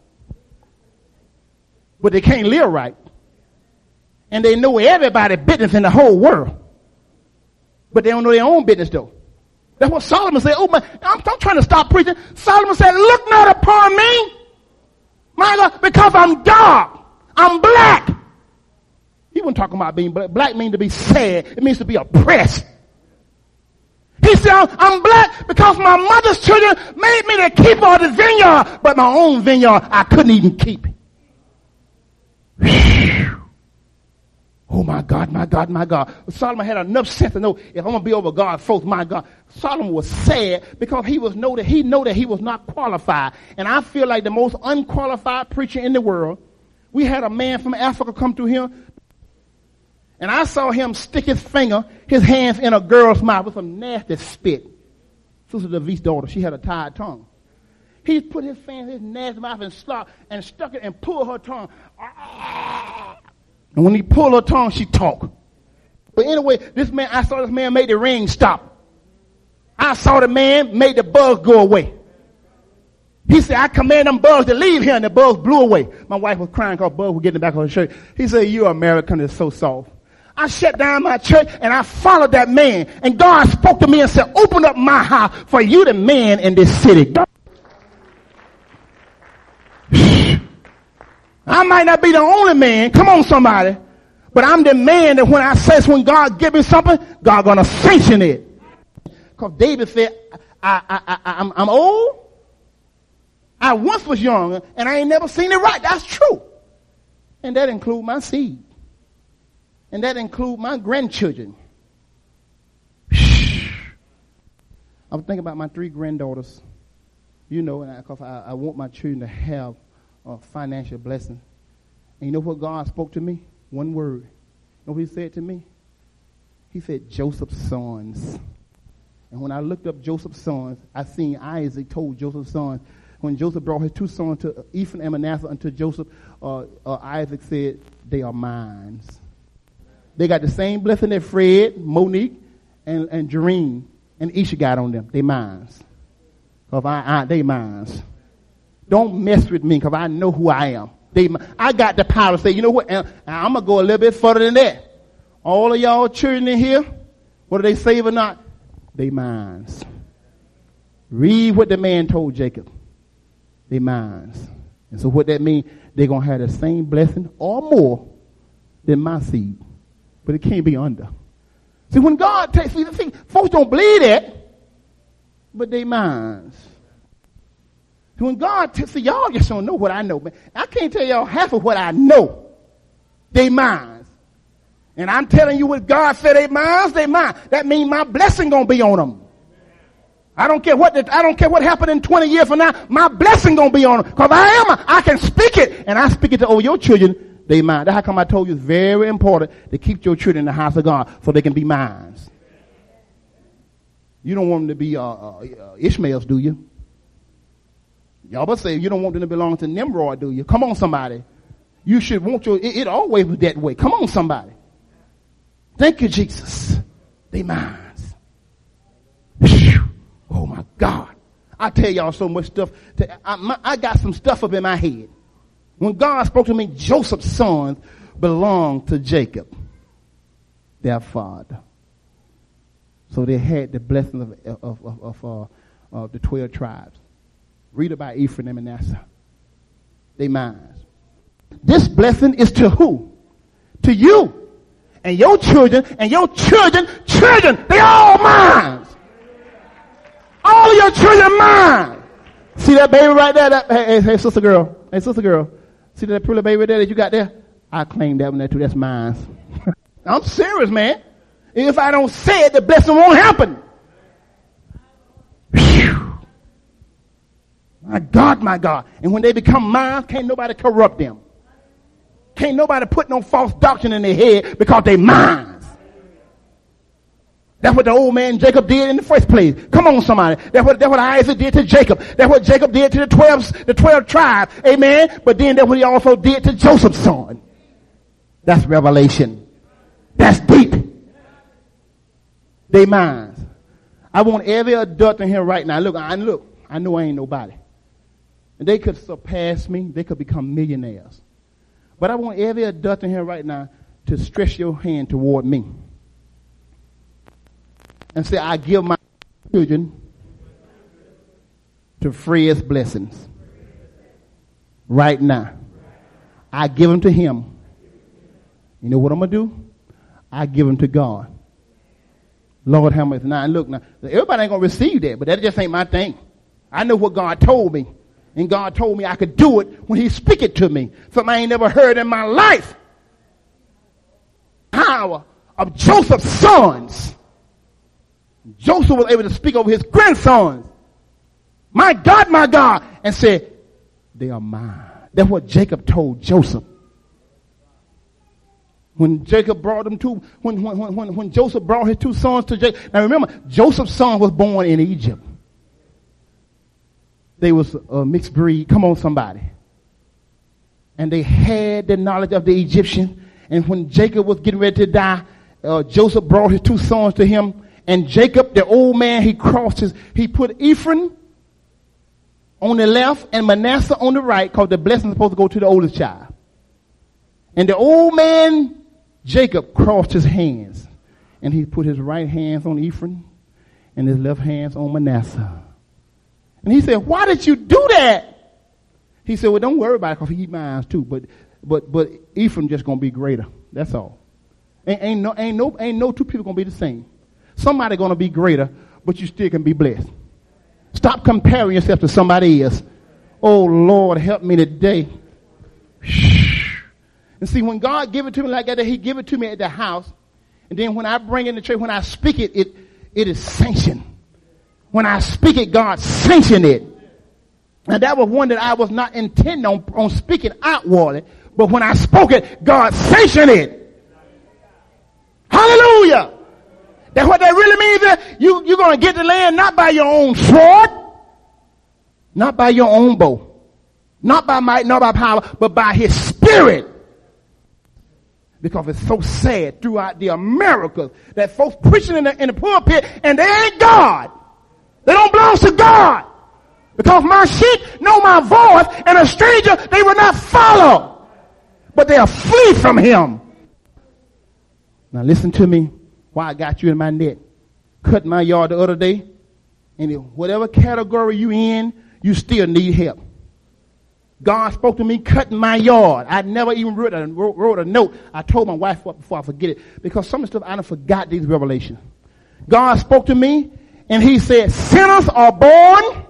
But they can't live right. And they know everybody's business in the whole world. But they don't know their own business though. That's what Solomon said. Oh man, I'm, I'm trying to stop preaching. Solomon said, look not upon me, my God, because I'm dark. I'm black. He wasn't talking about being black. Black means to be sad. It means to be oppressed. He said, I'm black because my mother's children made me the keeper of the vineyard, but my own vineyard I couldn't even keep. Oh my God, my God, my God. Solomon had enough sense to know if I'm going to be over God's folks, my God. Solomon was sad because he was know that he know that he was not qualified. And I feel like the most unqualified preacher in the world. We had a man from Africa come through here. And I saw him stick his finger, his hands in a girl's mouth with some nasty spit. Sister DeVe's daughter, she had a tied tongue. He put his finger in his nasty mouth and stuck, and stuck it and pulled her tongue. And when he pulled her tongue, she talked. But anyway, this man, I saw this man make the ring stop. I saw the man make the bugs go away. He said, I command them bugs to leave here, and the bugs blew away. My wife was crying because bugs were getting back on her shirt. He said, you American is so soft. I shut down my church and I followed that man. And God spoke to me and said, open up my house for you the man in this city. I might not be the only man. Come on, somebody. But I'm the man that when I says when God give me something, God gonna sanction it. Because David said, I, I, I, I'm, I'm old. I once was young and I ain't never seen it right. That's true. And that includes my seed. And that includes my grandchildren. I was thinking about my three granddaughters. You know, and because I, I, I want my children to have a financial blessing. And you know what God spoke to me? One word. You know what he said to me? He said, Joseph's sons. And when I looked up Joseph's sons, I seen Isaac told Joseph's sons, when Joseph brought his two sons to Ephraim and Manasseh unto Joseph, uh, uh, Isaac said, they are mine. They got the same blessing that Fred, Monique, and, and Jareen and Isha got on them. They mines. Because I, I, they mines. Don't mess with me because I know who I am. They, I got the power to say, you know what? I'm going to go a little bit further than that. All of y'all children in here, whether they save or not, they mines. Read what the man told Jacob. They mines. And so what that means, they're going to have the same blessing or more than my seed. But it can't be under. See, when God takes, see, see folks don't believe that, but they minds. When God takes, see, y'all just don't know what I know, man. I can't tell y'all half of what I know. They minds. And I'm telling you what God said they minds, they mine. That means my blessing gonna be on them. I don't care what the, I don't care what happened in twenty years from now. My blessing gonna be on them because I am. A, I can speak it, and I speak it to over your children. They mine. That's how come I told you it's very important to keep your children in the house of God so they can be mine. You don't want them to be uh, uh, Ishmaels, do you? Y'all but say you don't want them to belong to Nimrod, do you? Come on, somebody. You should want your. It, it always was that way. Come on, somebody. Thank you, Jesus. They mine. Oh my God. I tell y'all so much stuff. To, I, my, I got some stuff up in my head. When God spoke to me, Joseph's sons belonged to Jacob, their father. So they had the blessing of, of, of, of, uh, of the twelve tribes. Read about Ephraim and Manasseh. They mine. This blessing is to who? To you and your children and your children, children. They all mine. All of your children mine. See that baby right there? That, hey, hey, hey, sister girl. Hey, sister girl. See that pretty baby there that you got there? I claim that one there too. That's mine. I'm serious, man. If I don't say it, the blessing won't happen. Whew. My God, my God. And when they become mine, can't nobody corrupt them. Can't nobody put no false doctrine in their head because they mine. That's what the old man Jacob did in the first place. Come on, somebody. That's what, that's what Isaac did to Jacob. That's what Jacob did to the twelve, the twelve tribes. Amen. But then that's what he also did to Joseph's son. That's revelation. That's deep. They minds. I want every adult in here right now. Look, I look, I know I ain't nobody. And they could surpass me. They could become millionaires. But I want every adult in here right now to stretch your hand toward me. And say, I give my children to Fred's blessings. Right now. I give them to him. You know what I'm going to do? I give them to God. Lord, have mercy. Now, look, now, everybody ain't going to receive that, but that just ain't my thing. I know what God told me. And God told me I could do it when he speak it to me. Something I ain't never heard in my life. Power of Joseph's sons. Joseph was able to speak over his grandsons. My God, my God. And said, they are mine. That's what Jacob told Joseph. When Jacob brought them to, when, when, when, when Joseph brought his two sons to Jacob. Now remember, Joseph's son was born in Egypt. They was a mixed breed. Come on, somebody. And they had the knowledge of the Egyptian. And when Jacob was getting ready to die, uh, Joseph brought his two sons to him. And Jacob, the old man, he crossed his, he put Ephraim on the left and Manasseh on the right because the blessing is supposed to go to the oldest child. And the old man, Jacob, crossed his hands. And he put his right hands on Ephraim and his left hands on Manasseh. And he said, why did you do that? He said, well, don't worry about it because he eat mine too. But, but, but Ephraim just going to be greater. That's all. Ain't, ain't no, ain't no, ain't no two people going to be the same. Somebody going to be greater, but you still can be blessed. Stop comparing yourself to somebody else. Oh, Lord, help me today. And see, when God give it to me like that, he give it to me at the house. And then when I bring it in the church, when I speak it, it, it is sanctioned. When I speak it, God sanctioned it. And that was one that I was not intending on, on speaking outwardly. But when I spoke it, God sanctioned it. Hallelujah. That's what that really means. That you, you're going to get the land not by your own sword, not by your own bow, not by might, not by power, but by his spirit. Because it's so sad throughout the Americas that folks preaching in the, in the pulpit and they ain't God. They don't belong to God. Because my sheep know my voice and a stranger they will not follow. But they'll flee from him. Now listen to me. Why I got you in my net. Cut my yard the other day. And whatever category you in, you still need help. God spoke to me cutting my yard. I never even wrote a, wrote a note. I told my wife before I forget it. Because some of the stuff I done forgot these revelations. God spoke to me and he said, sinners are born.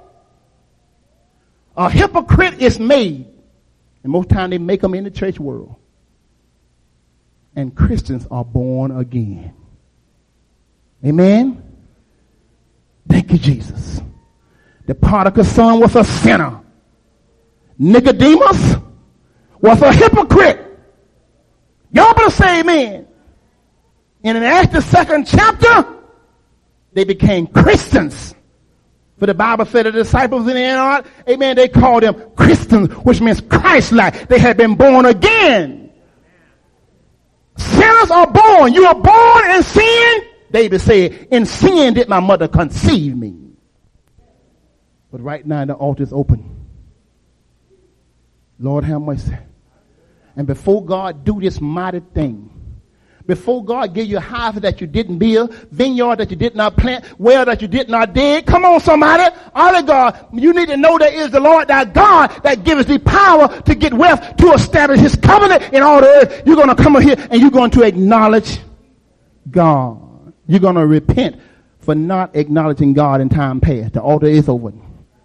A hypocrite is made. And most times they make them in the church world. And Christians are born again. Amen. Thank you, Jesus. The prodigal son was a sinner. Nicodemus was a hypocrite. Y'all better say amen. And in Acts the second chapter, they became Christians. For the Bible said the disciples in the Antioch, amen, they called them Christians, which means Christ-like. They had been born again. Sinners are born. You are born in sin. David said, in sin did my mother conceive me. But right now the altar is open. Lord have mercy. And before God do this mighty thing, before God give you a house that you didn't build, vineyard that you did not plant, well that you did not dig, come on somebody, all of God, you need to know that it is the Lord thy God that gives thee power to get wealth, to establish his covenant in all the earth. You're going to come over here and you're going to acknowledge God. You're going to repent for not acknowledging God in time past. The altar is open.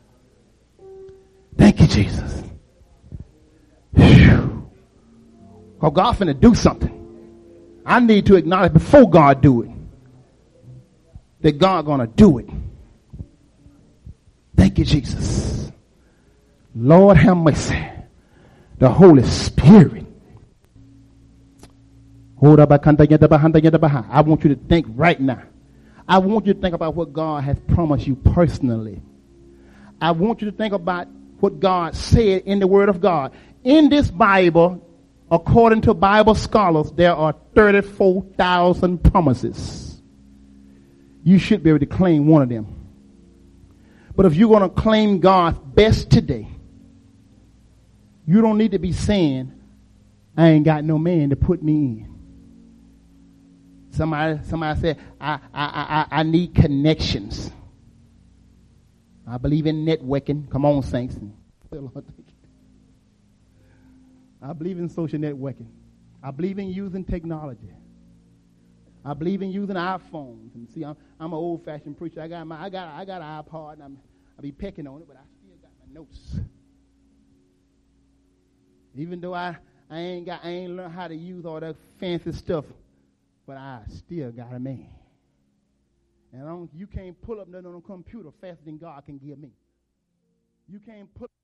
Thank you, Jesus. Whew. Oh, God finna do something. I need to acknowledge before God do it that God gonna do it. Thank you, Jesus. Lord have mercy. The Holy Spirit. I want you to think right now. I want you to think about what God has promised you personally. I want you to think about what God said in the Word of God. In this Bible, according to Bible scholars, there are thirty-four thousand promises. You should be able to claim one of them. But if you're going to claim God's best today, you don't need to be saying, I ain't got no man to put me in. Somebody, somebody said, I, I, I, I need connections. I believe in networking. Come on, saints. I believe in social networking. I believe in using technology. I believe in using iPhones. And see, I'm, I'm an old-fashioned preacher. I got my, I got, I got an iPod, and I'm, I be pecking on it, but I still got my notes. Even though I, I ain't got, I ain't learned how to use all that fancy stuff, but I still got a man. And I don't, you can't pull up nothing on a computer faster than God can give me. You can't put